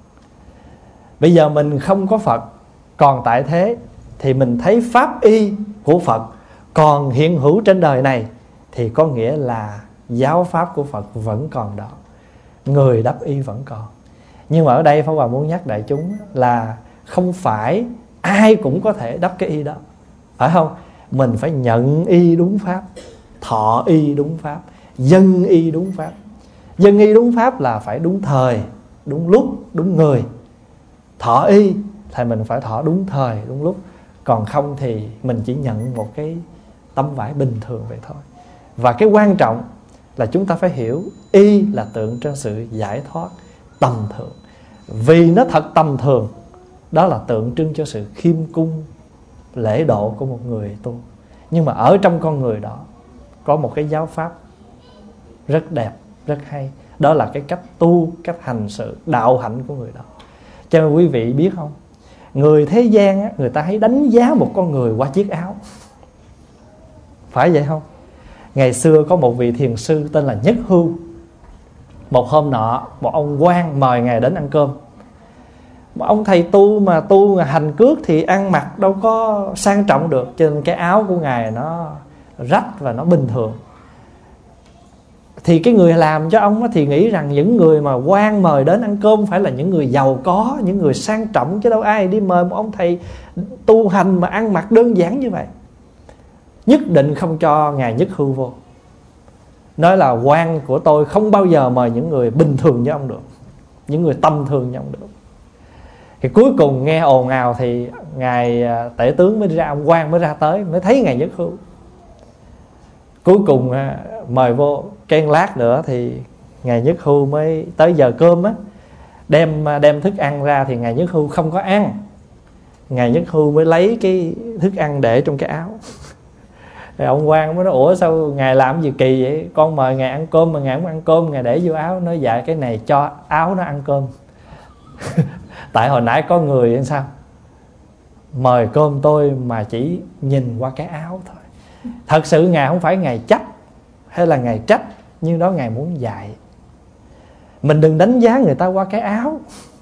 Bây giờ mình không có Phật còn tại thế, thì mình thấy pháp y của Phật còn hiện hữu trên đời này, thì có nghĩa là giáo pháp của Phật vẫn còn đó, người đắp y vẫn còn. Nhưng mà ở đây Pháp Hòa muốn nhắc đại chúng là không phải ai cũng có thể đắp cái y đó, phải không? Mình phải nhận y đúng pháp, thọ y đúng pháp, dân y đúng pháp. Dân y đúng pháp là phải đúng thời, đúng lúc, đúng người. Thọ y thì mình phải thọ đúng thời, đúng lúc. Còn không thì mình chỉ nhận một cái tấm vải bình thường vậy thôi. Và cái quan trọng là chúng ta phải hiểu y là tượng trưng sự giải thoát tầm thường. Vì nó thật tầm thường, đó là tượng trưng cho sự khiêm cung, lễ độ của một người tu. Nhưng mà ở trong con người đó có một cái giáo pháp rất đẹp, rất hay. Đó là cái cách tu, cách hành sự, đạo hạnh của người đó. Cho nên quý vị biết không, người thế gian á, người ta hay đánh giá một con người qua chiếc áo, phải vậy không? Ngày xưa có một vị thiền sư tên là Nhất Hưu. Một hôm nọ, một ông quan mời ngài đến ăn cơm. Một ông thầy tu mà tu mà hành cước thì ăn mặc đâu có sang trọng được, cho nên cái áo của ngài nó rách và nó bình thường. Thì cái người làm cho ông thì nghĩ rằng những người mà quan mời đến ăn cơm phải là những người giàu có, những người sang trọng, chứ đâu ai đi mời một ông thầy tu hành mà ăn mặc đơn giản như vậy. Nhất định không cho ngài Nhất Hưu vô. Nói là quan của tôi không bao giờ mời những người bình thường như ông được, những người tầm thường như ông được. Thì cuối cùng nghe ồn ào thì ngài tể tướng mới ra, ông quan mới ra tới, mới thấy ngài Nhất Hưu. Cuối cùng mời vô, cái lát nữa thì ngài Nhất Hưu mới tới giờ cơm á, đem đem thức ăn ra thì Ngài Nhất Hưu không có ăn. Ngài Nhất Hưu mới lấy cái thức ăn để trong cái áo. Thì ông quan mới nói: ủa sao Ngài làm gì kỳ vậy? Con mời Ngài ăn cơm mà Ngài không ăn cơm, Ngài để vô áo. Nói dạ cái này cho áo nó ăn cơm. Tại hồi nãy có người hay sao mời cơm tôi mà chỉ nhìn qua cái áo thôi. Thật sự Ngài không phải Ngài chấp hay là Ngài trách, nhưng đó Ngài muốn dạy mình đừng đánh giá người ta qua cái áo,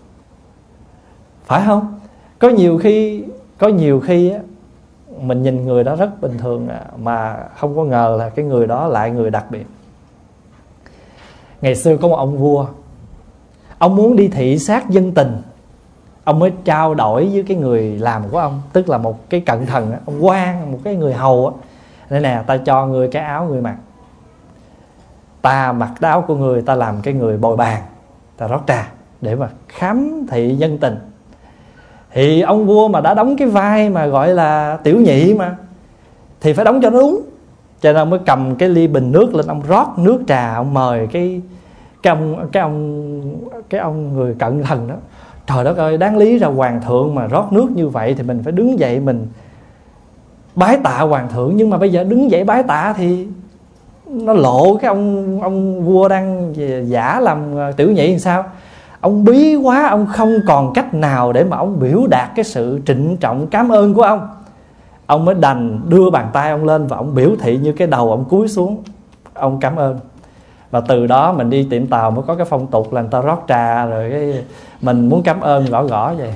phải không? Có nhiều khi Có nhiều khi á, mình nhìn người đó rất bình thường mà không có ngờ là cái người đó lại người đặc biệt. Ngày xưa có một ông vua, ông muốn đi thị sát dân tình. Ông mới trao đổi với cái người làm của ông, tức là một cái cận thần, ông quan, một cái người hầu á. Đây nè, ta cho người cái áo người mặc, ta mặc cái áo của người, ta làm cái người bồi bàn, ta rót trà để mà khám thị dân tình. Thì ông vua mà đã đóng cái vai mà gọi là tiểu nhị mà, thì phải đóng cho nó đúng. Cho nên ông mới cầm cái ly bình nước lên, ông rót nước trà, ông mời cái cái ông cái ông cái ông người cận thần đó. Trời đất ơi, đáng lý ra hoàng thượng mà rót nước như vậy thì mình phải đứng dậy mình bái tạ hoàng thượng, nhưng mà bây giờ đứng dậy bái tạ thì nó lộ cái ông ông vua đang giả làm tiểu nhị làm sao. Ông bí quá, ông không còn cách nào để mà ông biểu đạt cái sự trịnh trọng cảm ơn của ông. Ông mới đành đưa bàn tay ông lên và ông biểu thị như cái đầu ông cúi xuống, ông cảm ơn. Và từ đó mình đi tiệm tàu mới có cái phong tục là người ta rót trà, rồi cái mình muốn cảm ơn gõ gõ vậy.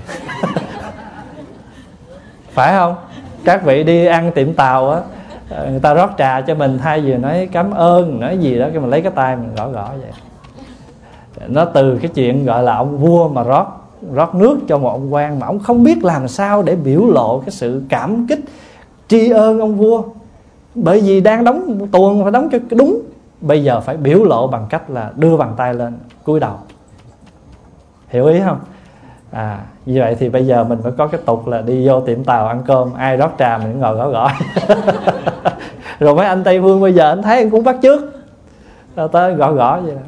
Phải không? Các vị đi ăn tiệm tàu á, người ta rót trà cho mình, thay vì nói cảm ơn, nói gì đó, cái mình lấy cái tay mình gõ gõ vậy. Nó từ cái chuyện gọi là ông vua mà rót rót nước cho một ông quan mà ông không biết làm sao để biểu lộ cái sự cảm kích tri ân ông vua. Bởi vì đang đóng tuồng phải đóng cho đúng, bây giờ phải biểu lộ bằng cách là đưa bàn tay lên cúi đầu. Hiểu ý không? À, như vậy thì bây giờ mình phải có cái tục là đi vô tiệm tàu ăn cơm, ai rót trà mình ngồi gõ gõ. Rồi mấy anh Tây Phương bây giờ anh thấy anh cũng bắt chước, rồi tới gõ gõ vậy đó.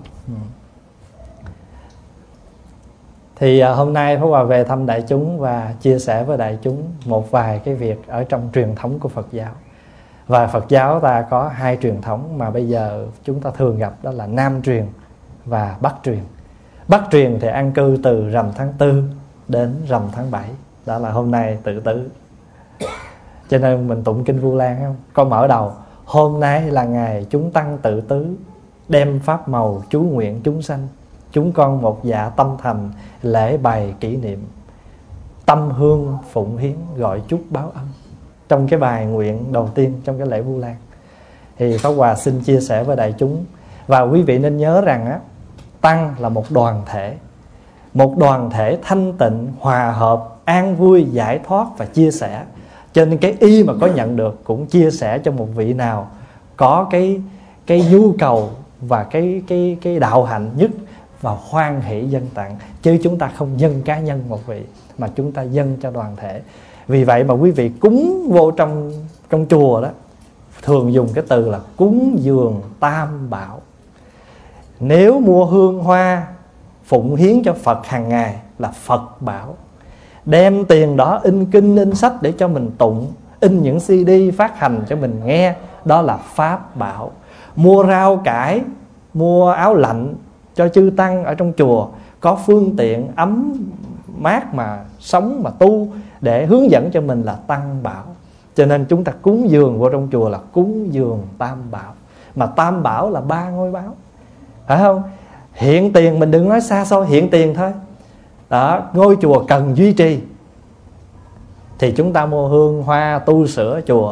Thì à, hôm nay Pháp Hòa về thăm đại chúng và chia sẻ với đại chúng một vài cái việc ở trong truyền thống của Phật giáo. Và Phật giáo ta có hai truyền thống mà bây giờ chúng ta thường gặp, đó là Nam truyền và Bắc truyền. Bắc truyền thì an cư từ rằm tháng tư đến rằm tháng bảy, đó là hôm nay tự tứ. Cho nên mình tụng kinh Vu Lan không? Có mở đầu: hôm nay là ngày chúng tăng tự tứ, đem pháp màu chú nguyện chúng sanh. Chúng con một dạ tâm thành, lễ bày kỷ niệm, tâm hương phụng hiến gọi chúc báo ân. Trong cái bài nguyện đầu tiên trong cái lễ Vu Lan thì Pháp Hòa xin chia sẻ với đại chúng. Và quý vị nên nhớ rằng á, tăng là một đoàn thể, một đoàn thể thanh tịnh, hòa hợp, an vui, giải thoát và chia sẻ. Cho nên cái y mà có nhận được cũng chia sẻ cho một vị nào có cái cái nhu cầu và cái cái cái đạo hạnh nhất, và hoan hỷ dâng tặng. Chứ chúng ta không dâng cá nhân một vị, mà chúng ta dâng cho đoàn thể. Vì vậy mà quý vị cúng vô trong trong chùa đó, thường dùng cái từ là cúng dường tam bảo. Nếu mua hương hoa phụng hiến cho Phật hàng ngày là Phật bảo. Đem tiền đó in kinh in sách để cho mình tụng, in những xê đê phát hành cho mình nghe, đó là Pháp bảo. Mua rau cải, mua áo lạnh cho chư tăng ở trong chùa, có phương tiện ấm mát mà sống mà tu để hướng dẫn cho mình là tăng bảo. Cho nên chúng ta cúng dường vô trong chùa là cúng dường tam bảo. Mà tam bảo là ba ngôi báo, phải không? Hiện tiền, mình đừng nói xa xôi, hiện tiền thôi đó. Ngôi chùa cần duy trì thì chúng ta mua hương hoa, tu sửa chùa,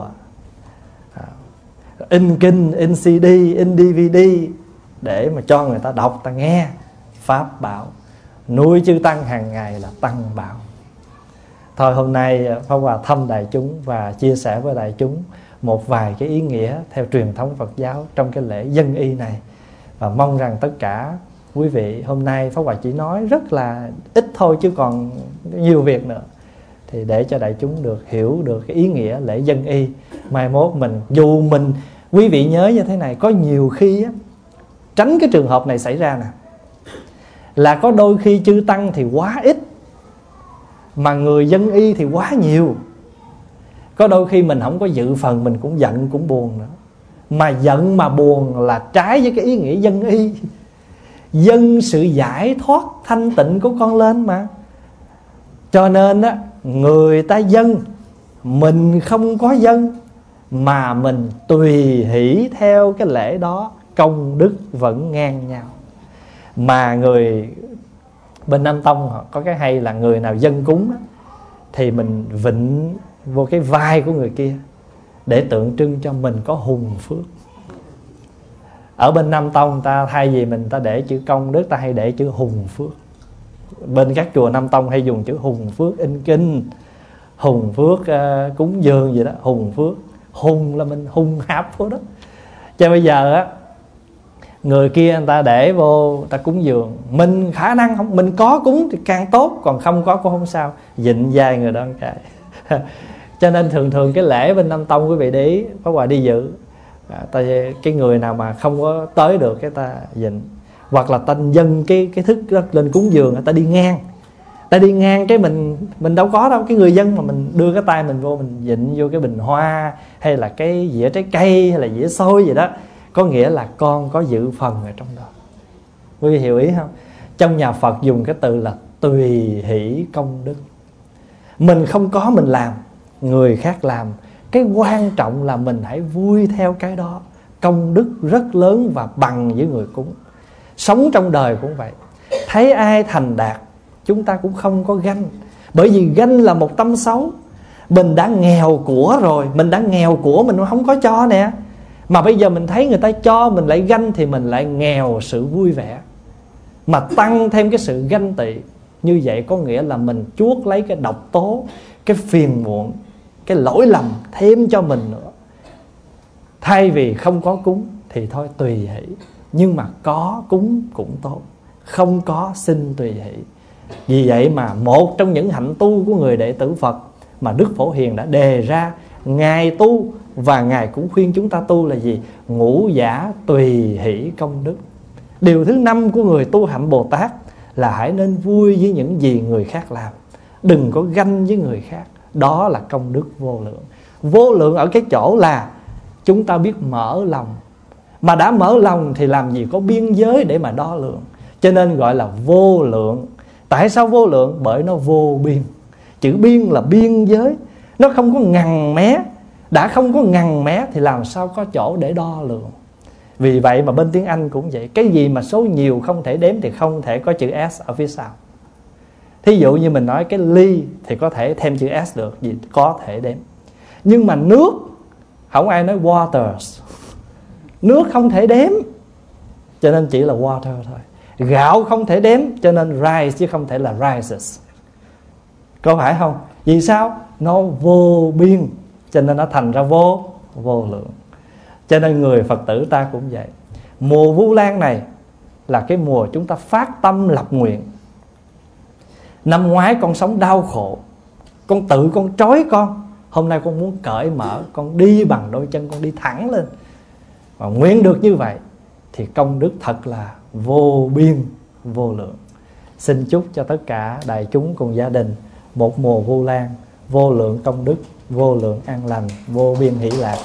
in kinh, in xê đê, in đê vê đê để mà cho người ta đọc, ta nghe. Pháp bảo. Nuôi chư tăng hàng ngày là tăng bảo. Thôi hôm nay Pháp Hòa thăm đại chúng và chia sẻ với đại chúng một vài cái ý nghĩa theo truyền thống Phật giáo trong cái lễ dân y này. Và mong rằng tất cả quý vị, hôm nay Pháp Hòa chỉ nói rất là ít thôi chứ còn nhiều việc nữa, thì để cho đại chúng được hiểu được cái ý nghĩa lễ dân y. Mai mốt mình, dù mình, quý vị nhớ như thế này, có nhiều khi á, tránh cái trường hợp này xảy ra nè, là có đôi khi chư tăng thì quá ít mà người dân y thì quá nhiều. Có đôi khi mình không có dự phần mình cũng giận cũng buồn nữa. Mà giận mà buồn là trái với cái ý nghĩa dân y. Dân sự giải thoát thanh tịnh của con lên mà. Cho nên á, người ta dân, mình không có dân, mà mình tùy hỷ theo cái lễ đó, công đức vẫn ngang nhau. Mà người bên Nam Tông họ có cái hay là người nào dân cúng á, thì mình vịnh vô cái vai của người kia để tượng trưng cho mình có hùng phước. Ở bên Nam Tông ta thay vì mình ta để chữ công đức, ta hay để chữ hùng phước. Bên các chùa Nam Tông hay dùng chữ hùng phước in kinh, hùng phước uh, cúng dường gì đó, hùng phước. Hùng là mình hùng hạp vô đó. Cho bây giờ á, người kia người ta để vô ta cúng dường, mình khả năng không, mình có cúng thì càng tốt, còn không có cũng không sao, dịnh vai người đó một cái. Cho nên thường thường cái lễ bên Nam Tông quý vị để ý, Pháp Hòa đi dự à, ta, cái người nào mà không có tới được cái ta dịnh, hoặc là ta dâng cái cái thức đó lên cúng dường, ta đi ngang, ta đi ngang cái mình mình đâu có đâu, cái người dân mà mình đưa cái tay mình vô, mình dịnh vô cái bình hoa hay là cái dĩa trái cây hay là dĩa xôi gì đó, có nghĩa là con có dự phần ở trong đó. Quý vị hiểu ý không? Trong nhà Phật dùng cái từ là tùy hỷ công đức. Mình không có mình làm, người khác làm, cái quan trọng là mình hãy vui theo cái đó. Công đức rất lớn và bằng với người cúng. Sống trong đời cũng vậy, thấy ai thành đạt chúng ta cũng không có ganh. Bởi vì ganh là một tâm xấu. Mình đã nghèo của rồi, mình đã nghèo của mình không có cho nè, mà bây giờ mình thấy người ta cho mình lại ganh, thì mình lại nghèo sự vui vẻ, mà tăng thêm cái sự ganh tị. Như vậy có nghĩa là mình chuốc lấy cái độc tố, cái phiền muộn, cái lỗi lầm thêm cho mình nữa. Thay vì không có cúng thì thôi tùy hỷ, nhưng mà có cúng cũng tốt, không có xin tùy hỷ. Vì vậy mà một trong những hạnh tu của người đệ tử Phật mà Đức Phổ Hiền đã đề ra, Ngài tu và Ngài cũng khuyên chúng ta tu là gì? Ngũ giả tùy hỷ công đức. Điều thứ năm của người tu hạnh Bồ Tát là hãy nên vui với những gì người khác làm, đừng có ganh với người khác. Đó là công đức vô lượng. Vô lượng ở cái chỗ là chúng ta biết mở lòng. Mà đã mở lòng thì làm gì có biên giới để mà đo lường. Cho nên gọi là vô lượng. Tại sao vô lượng? Bởi nó vô biên. Chữ biên là biên giới, nó không có ngần mé. Đã không có ngần mé thì làm sao có chỗ để đo lường. Vì vậy mà bên tiếng Anh cũng vậy. Cái gì mà số nhiều không thể đếm thì không thể có chữ S ở phía sau. Thí dụ như mình nói cái ly thì có thể thêm chữ S được, vì có thể đếm. Nhưng mà nước, không ai nói waters. Nước không thể đếm, cho nên chỉ là water thôi. Gạo không thể đếm, cho nên rice chứ không thể là rices. Có phải không? Vì sao? Nó vô biên, cho nên nó thành ra vô vô lượng. Cho nên người Phật tử ta cũng vậy. Mùa Vu Lan này là cái mùa chúng ta phát tâm lập nguyện. Năm ngoái con sống đau khổ, con tự con trói con. Hôm nay con muốn cởi mở, con đi bằng đôi chân, con đi thẳng lên. Và nguyện được như vậy thì công đức thật là vô biên, vô lượng. Xin chúc cho tất cả đại chúng cùng gia đình một mùa Vu Lan, vô lượng công đức, vô lượng an lành, vô biên hỷ lạc.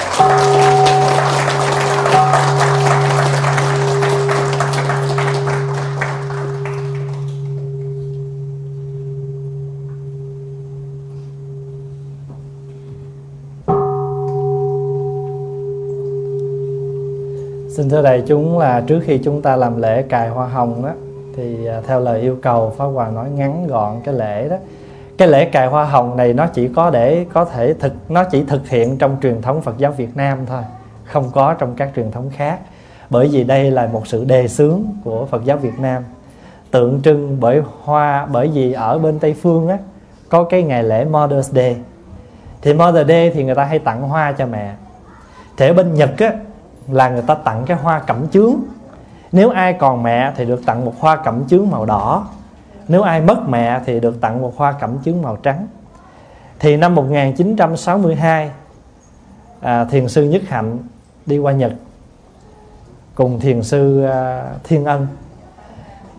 Xin thưa đại chúng là trước khi chúng ta làm lễ cài hoa hồng đó, thì theo lời yêu cầu Pháp Hòa nói ngắn gọn cái lễ đó. Cái lễ cài hoa hồng này nó chỉ có để có thể thực nó chỉ thực hiện trong truyền thống Phật giáo Việt Nam thôi, không có trong các truyền thống khác. Bởi vì đây là một sự đề xướng của Phật giáo Việt Nam, tượng trưng bởi hoa. Bởi vì ở bên Tây phương á có cái ngày lễ Mother's Day, thì Mother's Day thì người ta hay tặng hoa cho mẹ. Thì ở bên Nhật á là người ta tặng cái hoa cẩm chướng. Nếu ai còn mẹ thì được tặng một hoa cẩm chướng màu đỏ. Nếu ai mất mẹ thì được tặng một hoa cẩm chướng màu trắng. Thì năm một nghìn chín trăm sáu mươi hai, à, thiền sư Nhất Hạnh đi qua Nhật cùng thiền sư à, Thiên Ân.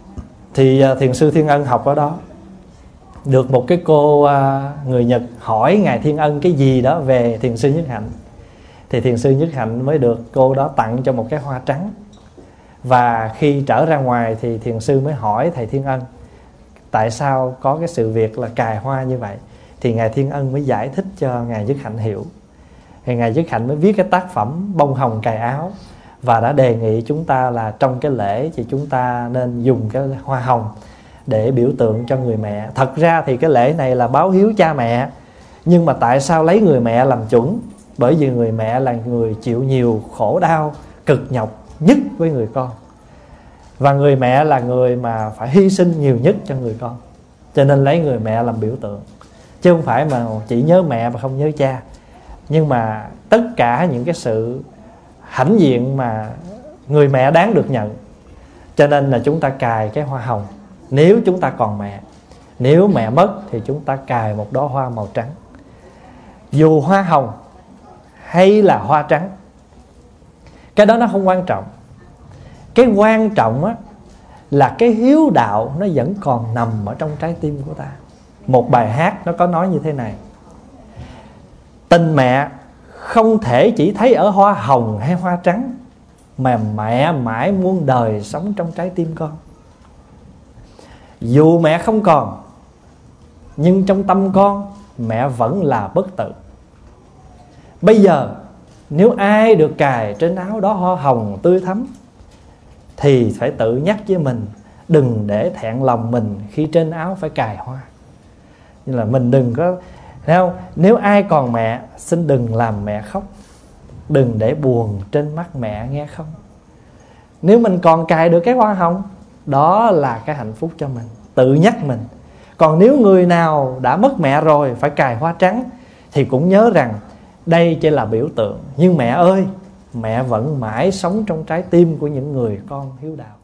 Thì thiền sư Thiên Ân học ở đó, được một cái cô người Nhật hỏi Ngài Thiên Ân cái gì đó về thiền sư Nhất Hạnh. Thì thiền sư Nhất Hạnh mới được cô đó tặng cho một cái hoa trắng. Và khi trở ra ngoài thì thiền sư mới hỏi thầy Thiên Ân tại sao có cái sự việc là cài hoa như vậy. Thì Ngài Thiên Ân mới giải thích cho Ngài Nhất Hạnh hiểu. Thì Ngài Nhất Hạnh mới viết cái tác phẩm Bông Hồng Cài Áo, và đã đề nghị chúng ta là trong cái lễ thì chúng ta nên dùng cái hoa hồng để biểu tượng cho người mẹ. Thật ra thì cái lễ này là báo hiếu cha mẹ, nhưng mà tại sao lấy người mẹ làm chuẩn? Bởi vì người mẹ là người chịu nhiều khổ đau, cực nhọc nhất với người con. Và người mẹ là người mà phải hy sinh nhiều nhất cho người con. Cho nên lấy người mẹ làm biểu tượng. Chứ không phải mà chỉ nhớ mẹ mà không nhớ cha. Nhưng mà tất cả những cái sự hãnh diện mà người mẹ đáng được nhận. Cho nên là chúng ta cài cái hoa hồng nếu chúng ta còn mẹ. Nếu mẹ mất thì chúng ta cài một đóa hoa màu trắng. Dù hoa hồng hay là hoa trắng, cái đó nó không quan trọng. Cái quan trọng á, là cái hiếu đạo nó vẫn còn nằm ở trong trái tim của ta. Một bài hát nó có nói như thế này: tình mẹ không thể chỉ thấy ở hoa hồng hay hoa trắng, mà mẹ mãi muôn đời sống trong trái tim con. Dù mẹ không còn, nhưng trong tâm con mẹ vẫn là bất tử. Bây giờ nếu ai được cài trên áo đó hoa hồng tươi thắm, thì phải tự nhắc với mình đừng để thẹn lòng mình khi trên áo phải cài hoa. Như là mình đừng có, thấy không? Nếu ai còn mẹ, xin đừng làm mẹ khóc, đừng để buồn trên mắt mẹ, nghe không? Nếu mình còn cài được cái hoa hồng, đó là cái hạnh phúc cho mình, tự nhắc mình. Còn nếu người nào đã mất mẹ rồi phải cài hoa trắng, thì cũng nhớ rằng đây chỉ là biểu tượng. Nhưng mẹ ơi, mẹ vẫn mãi sống trong trái tim của những người con hiếu đạo.